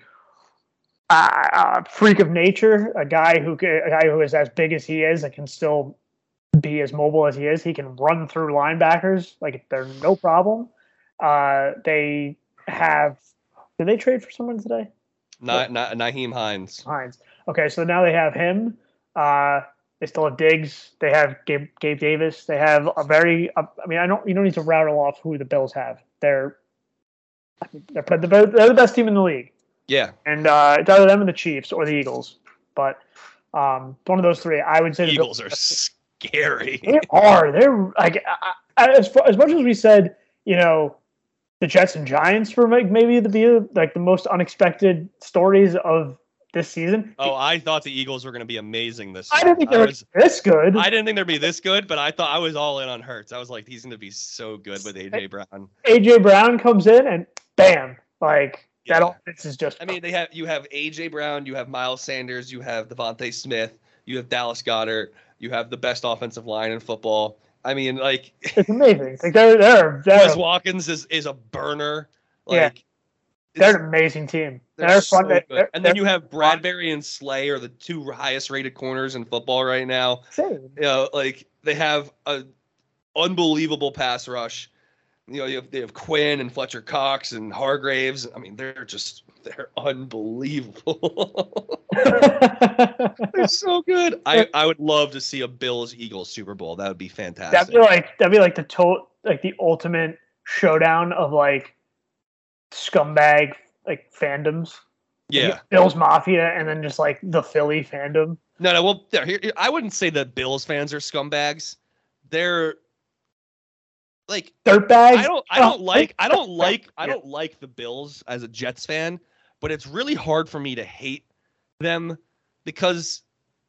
a, a freak of nature, a guy who ca- a guy who is as big as he is and can still be as mobile as he is. He can run through linebackers like they're no problem. Uh, they have. Did they trade for someone today? Not, not Naheem Hines. Hines. Okay, so now they have him. Uh, they still have Diggs. They have Gabe, Gabe Davis. They have a very. Uh, I mean, I don't. You don't need to rattle off who the Bills have. They're they're the they're the best team in the league. Yeah, and uh, it's either them and the Chiefs or the Eagles. But um, one of those three, I would say. The the Eagles Bills, are scary. They are. They're like I, I, as far, as much as we said, you know. The Jets and Giants were like maybe the be like the most unexpected stories of this season. Oh, I thought the Eagles were going to be amazing this I year. didn't think they I were was, this good. I didn't think they'd be this good, but I thought I was all in on Hurts. I was like, he's going to be so good with A J Brown. A J Brown comes in and bam, like Yeah. that offense is just. I mean, they have you have A J Brown, you have Miles Sanders, you have Devontae Smith, you have Dallas Goedert, you have the best offensive line in football. I mean, like it's amazing. Like they're they're they're, Wes Watkins is, is a burner. Like, Yeah. they're an amazing team. They're, They're, so fun. good. They're, and then you have Bradbury and Slay are the two highest rated corners in football right now. insane. You know, like they have a unbelievable pass rush. You know, you have, they have Quinn and Fletcher Cox and Hargraves. I mean, they're just they're unbelievable. They're so good. I, I would love to see a Bills Eagles Super Bowl. That would be fantastic. That'd be like that'd be like the to- like the ultimate showdown of like scumbag like fandoms. yeah. Like, Bills Mafia and then just like the Philly fandom. No, no. Well, there, here, I wouldn't say that Bills fans are scumbags. They're like Dirtbags. I don't. I don't like. I don't like. I don't like the Bills as a Jets fan. But it's really hard for me to hate them because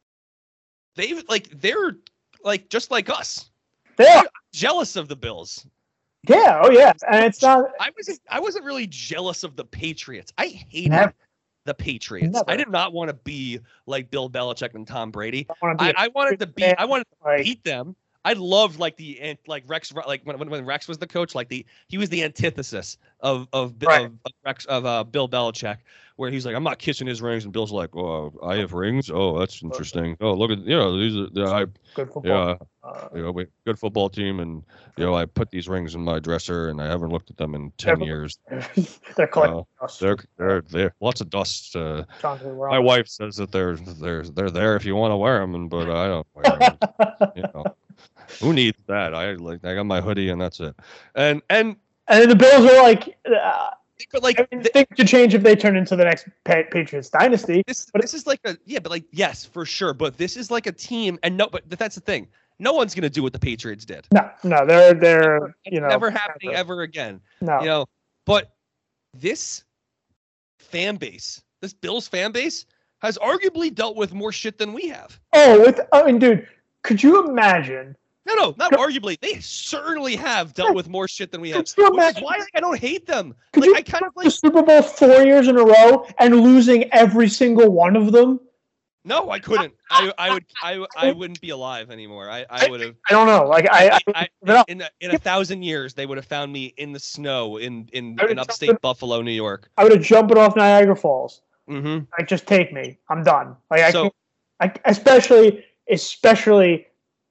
they like they're like just like us. Yeah. I'm jealous of the Bills. Yeah. Oh yeah. And it's not. I wasn't. I wasn't really jealous of the Patriots. I hated Never. the Patriots. Never. I did not want to be like Bill Belichick and Tom Brady. I, wanna be I, a I wanted to be. fan, I wanted to like, beat them. I loved like the ant- like Rex like when, when when Rex was the coach, like the he was the antithesis of of Right. of, of Rex of uh, Bill Belichick, where he's like, I'm not kissing his rings, and Bill's like, oh, I have rings. Oh, that's interesting. Oh, look at you know these are the, I good football. yeah Uh, you know we good football team, and you know I put these rings in my dresser, and I haven't looked at them in ten Never- years. they're collecting Uh, dust. They're they're they're lots of dust. Uh, Constantly wrong. my wife says that they're they're they're there if you want to wear them, and but I don't wear them. You know. Who needs that? I like I got my hoodie and that's it. And and And then the Bills are like, uh, but like I mean, th- things could change if they turn into the next Pa- Patriots dynasty. this but- this is like a yeah, but like yes, for sure. But this is like a team, and no, but that's the thing. No one's gonna do what the Patriots did. No, no, they're they're It's you know never happening ever again. No, You know, but this fan base, this Bills fan base, has arguably dealt with more shit than we have. oh, with I mean, dude, could you imagine? No, no, not arguably. They certainly have dealt with more shit than we have. Could you Which is imagine? why I don't hate them. Could Like you I kind of the like. Super Bowl four years in a row and losing every single one of them? No, I couldn't. I I would I I wouldn't be alive anymore. I I would have. I don't know. Like I, I, I, I, I in a, in a thousand years, they would have found me in the snow in in, I would in have upstate jumped- Buffalo, New York. I would have jumped off Niagara Falls. Mm-hmm. Like, just take me. I'm done. Like I, So- can't- I especially especially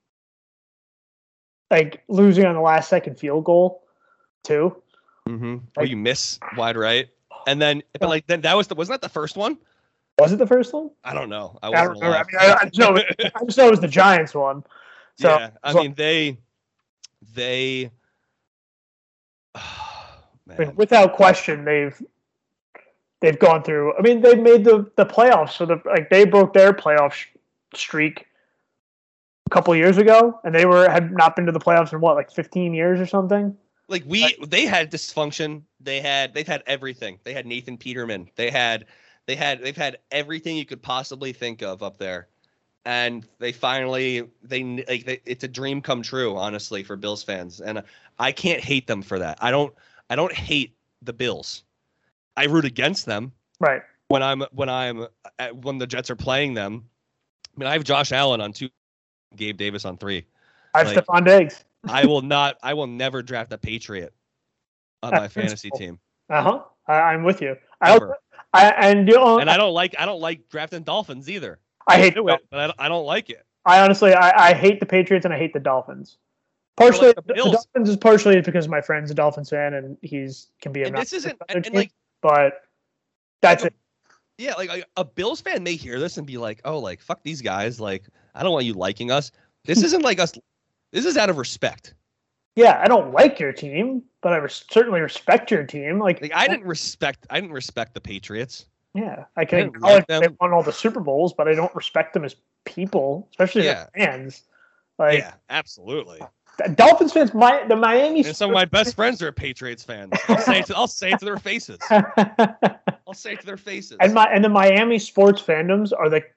like losing on the last second field goal too. Mm-hmm. Where Like- you miss wide right, and then but like then that was the wasn't that the first one? Was it the first one? I don't know. I I don't wasn't remember. I alive. mean, I, I just know it, I just know it was the Giants one. So yeah, I so- mean they they. I mean, man. without question, they've they've gone through. I mean, they've made the the playoffs. So the like they broke their playoff sh- streak a couple years ago, and they were had not been to the playoffs in what like fifteen years or something. Like we, they had dysfunction. They had, they've had everything. They had Nathan Peterman. They had, they had, they've had everything you could possibly think of up there, and they finally, they like, they, it's a dream come true, honestly, for Bills fans, and I can't hate them for that. I don't, I don't hate the Bills. I root against them Right. when I'm, when I'm, at, when the Jets are playing them. I mean, I have Josh Allen on two, Gabe Davis on three. I have Like- Stephon Diggs. I will not. I will never draft a Patriot on my That's fantasy cool. team. Uh huh. I'm with you. I, Ever. also, I and you know, And I don't like. I don't like drafting Dolphins either. I hate Do it, but I don't, I don't like it. I honestly, I, I hate the Patriots and I hate the Dolphins. Partially, like the the, the Bills. Dolphins is partially because my friend's a Dolphins fan and he's can be a And this isn't, and, and team, like, but that's like it. a, yeah, like a, a Bills fan may hear this and be like, oh, like, fuck these guys. Like, I don't want you liking us. This isn't like us. This is out of respect. Yeah, I don't like your team, but I res- certainly respect your team. Like, Like, I didn't respect, I didn't respect the Patriots. yeah, I I can didn't acknowledge like they them. won all the Super Bowls, but I don't respect them as people, especially Yeah. as fans. Like, Yeah, absolutely. Dolphins fans, my the Miami. And some of my best friends are Patriots fans. I'll say it to, I'll say it to their faces. I'll say it to their faces. and my and the Miami sports fandoms are like,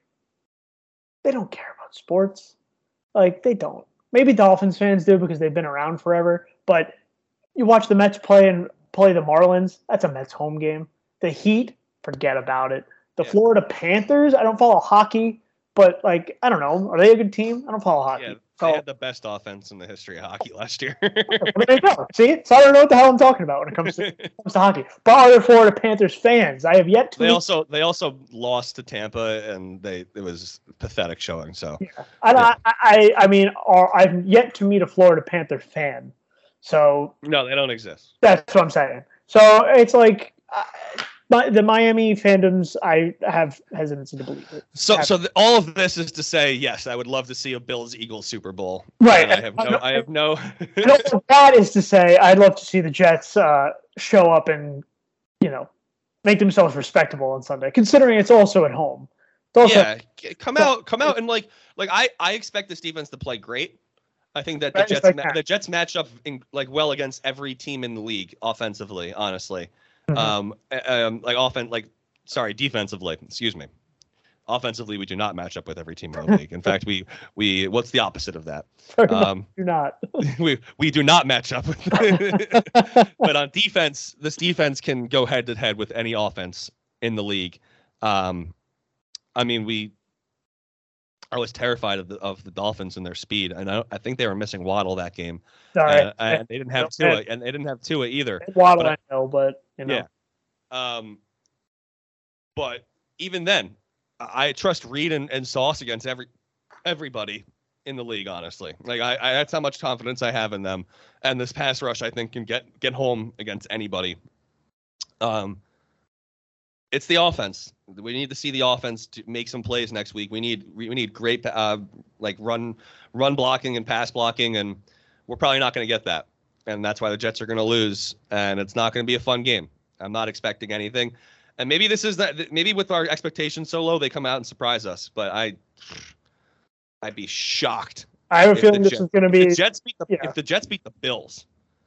they don't care about sports. Like, they don't. Maybe Dolphins fans do because they've been around forever. But you watch the Mets play and play the Marlins. That's a Mets home game. The Heat, forget about it. The Yeah. Florida Panthers. I don't follow hockey, but like, I don't know. Are they a good team? I don't follow hockey. Yeah, So, they had the best offense in the history of hockey last year. well, there you go. See, so I don't know what the hell I'm talking about when it comes to comes to hockey. But are there Florida Panthers fans? I have yet to. They meet- also they also lost to Tampa, and they it was pathetic showing. So I, yeah. I, I, I mean, are, I've yet to meet a Florida Panther fan. So no, they don't exist. that's what I'm saying. So it's like uh, my, the Miami fandoms, I have hesitancy to believe it. So Yeah. so the, all of this is to say, yes, I would love to see a Bills Eagles Super Bowl. Right. And I have no. I have no. And all that is to say, I'd love to see the Jets uh, show up and, you know, make themselves respectable on Sunday, considering it's also at home. It's also, yeah, c- come out, come out, and like, like I, I expect this defense to play great. I think that the Right, Jets, like ma- that. the Jets match up in, like well against every team in the league offensively. Honestly, Mhm. um, uh, um, like offense, like sorry, defensively. Excuse me. Offensively, we do not match up with every team in the league. In fact, we we what's the opposite of that? very much Um, do not. we we do not match up with. But on defense, this defense can go head to head with any offense in the league. Um, I mean, we. I was terrified of the of the Dolphins and their speed, and I, I think they were missing Waddle that game, All right. uh, and they didn't have Tua, and they didn't have Tua either. Waddle, but I know, but, you know. Yeah. Um, but even then, I I trust Reed and, and Sauce against every everybody in the league. Honestly, like I, I that's how much confidence I have in them, and this pass rush I think can get get home against anybody. Um, it's the offense. We need to see the offense to make some plays next week. We need we need great uh like run run blocking and pass blocking, and we're probably not going to get that, and that's why the Jets are going to lose, and it's not going to be a fun game. I'm not expecting anything. And maybe this is that. Maybe with our expectations so low, they come out and surprise us. But I, I'd be shocked. I have a if feeling the this Jets- is going to If be. the Jets beat the yeah. if the Jets beat the Bills.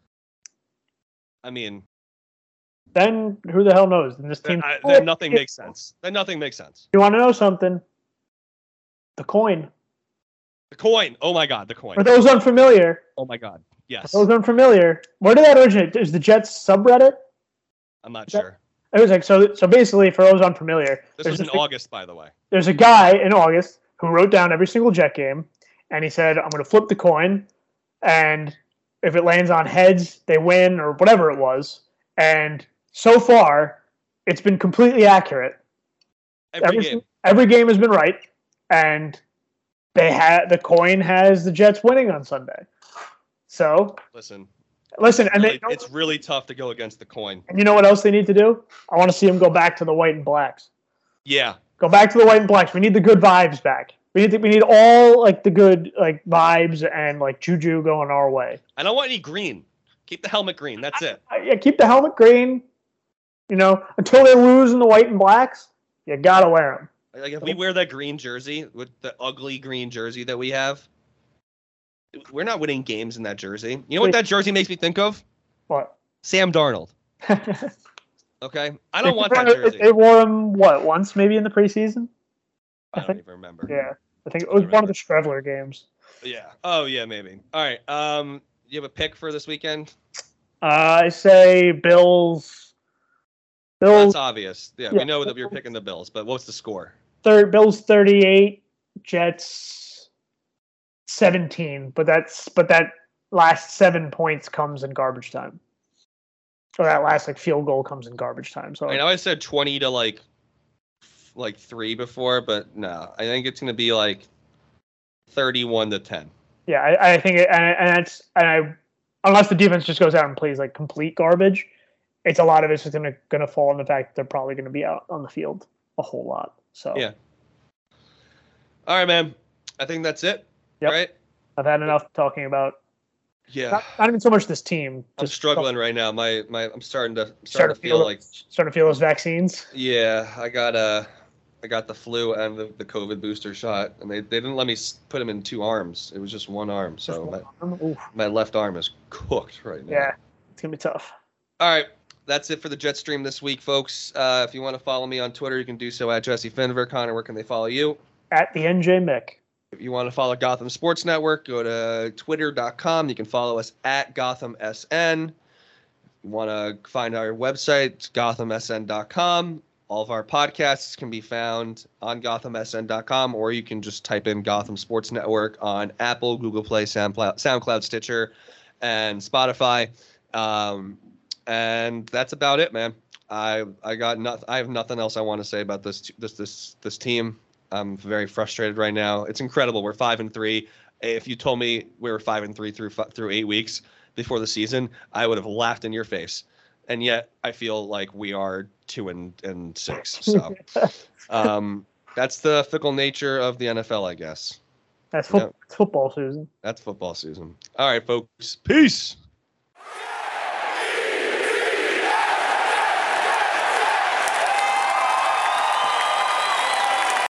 I mean, Then who the hell knows? Then this then, team. I, then nothing makes sense. Then nothing makes sense. You want to know something? The coin. The coin. Oh my God, the coin. For those unfamiliar, Oh my God. Yes. for those unfamiliar, where did that originate? Is the Jets subreddit? I'm not that- sure. It was like so. So basically, for those unfamiliar, This there's was in a, August, by the way. there's a guy in August who wrote down every single Jet game, and he said, "I'm going to flip the coin, and if it lands on heads, they win, or whatever it was." And so far, it's been completely accurate. Every, Every, game. every game has been right, and they had the coin has the Jets winning on Sunday. So Listen, listen, and really- they, it's really tough to go against the coin. and you know what else they need to do? I want to see them go back to the white and blacks. Yeah. Go back to the white and blacks. We need the good vibes back. We need to, we need all like the good like vibes and like juju going our way. I don't want any green. Keep the helmet green. That's it. Uh, Yeah, keep the helmet green. You know, until they lose in the white and blacks, you gotta wear them. Like if we wear that green jersey with the ugly green jersey that we have, we're not winning games in that jersey. You know what Wait. that jersey makes me think of? What? Sam Darnold. I Okay, I don't want that jersey. They wore them what once maybe in the preseason. I don't even remember. Yeah, I think it was one of the Strevler games. Yeah. Oh yeah, maybe. All right. Um, you have a pick for this weekend? Uh, I say Bills. Well, Bills that's obvious. Yeah, yeah. we know that you're picking the Bills, but what's the score? third. Bills thirty-eight. Jets seventeen. But that's but that last seven points comes in garbage time. Or that last like field goal comes in garbage time. So I know I said twenty to like, like three before, but no, I think it's gonna be like thirty-one to ten. Yeah, I, I think, it, and, and it's and I, unless the defense just goes out and plays like complete garbage, it's a lot of it's just gonna gonna fall on the fact that they're probably gonna be out on the field a whole lot. So yeah. All right, man. I think that's it. Yep. Right. I've had enough talking about. Yeah. Not, not even so much this team. I'm just struggling right now. My my I'm starting to Start starting to to feel feel like starting to feel those vaccines. yeah, I got uh I got the flu and the, the COVID booster shot, and they, they didn't let me s- put them in two arms. It was just one arm, so Just my, one arm? Oof. my left arm is cooked right now. Yeah, it's gonna be tough. All right, that's it for the Jet Stream this week, folks. Uh, if you want to follow me on Twitter, you can do so at Jesse Finver. Connor, where can they follow you? At the N J Mick. If you want to follow Gotham Sports Network, go to twitter dot com. You can follow us at Gotham S N. If you want to find our website, it's gotham s n dot com. All of our podcasts can be found on gotham s n dot com, or you can just type in Gotham Sports Network on Apple, Google Play, SoundCloud, SoundCloud Stitcher, and Spotify. Um, and that's about it, man. I I got nothing. I have nothing else I want to say about this this this this team. I'm very frustrated right now. It's incredible. We're five and three. If you told me we were five and three through through eight weeks before the season, I would have laughed in your face. And yet, I feel like we are two and, and six. So, um, that's the fickle nature of the N F L, I guess. That's, fo- Yeah. that's football, Susan. That's football season. All right, folks. Peace.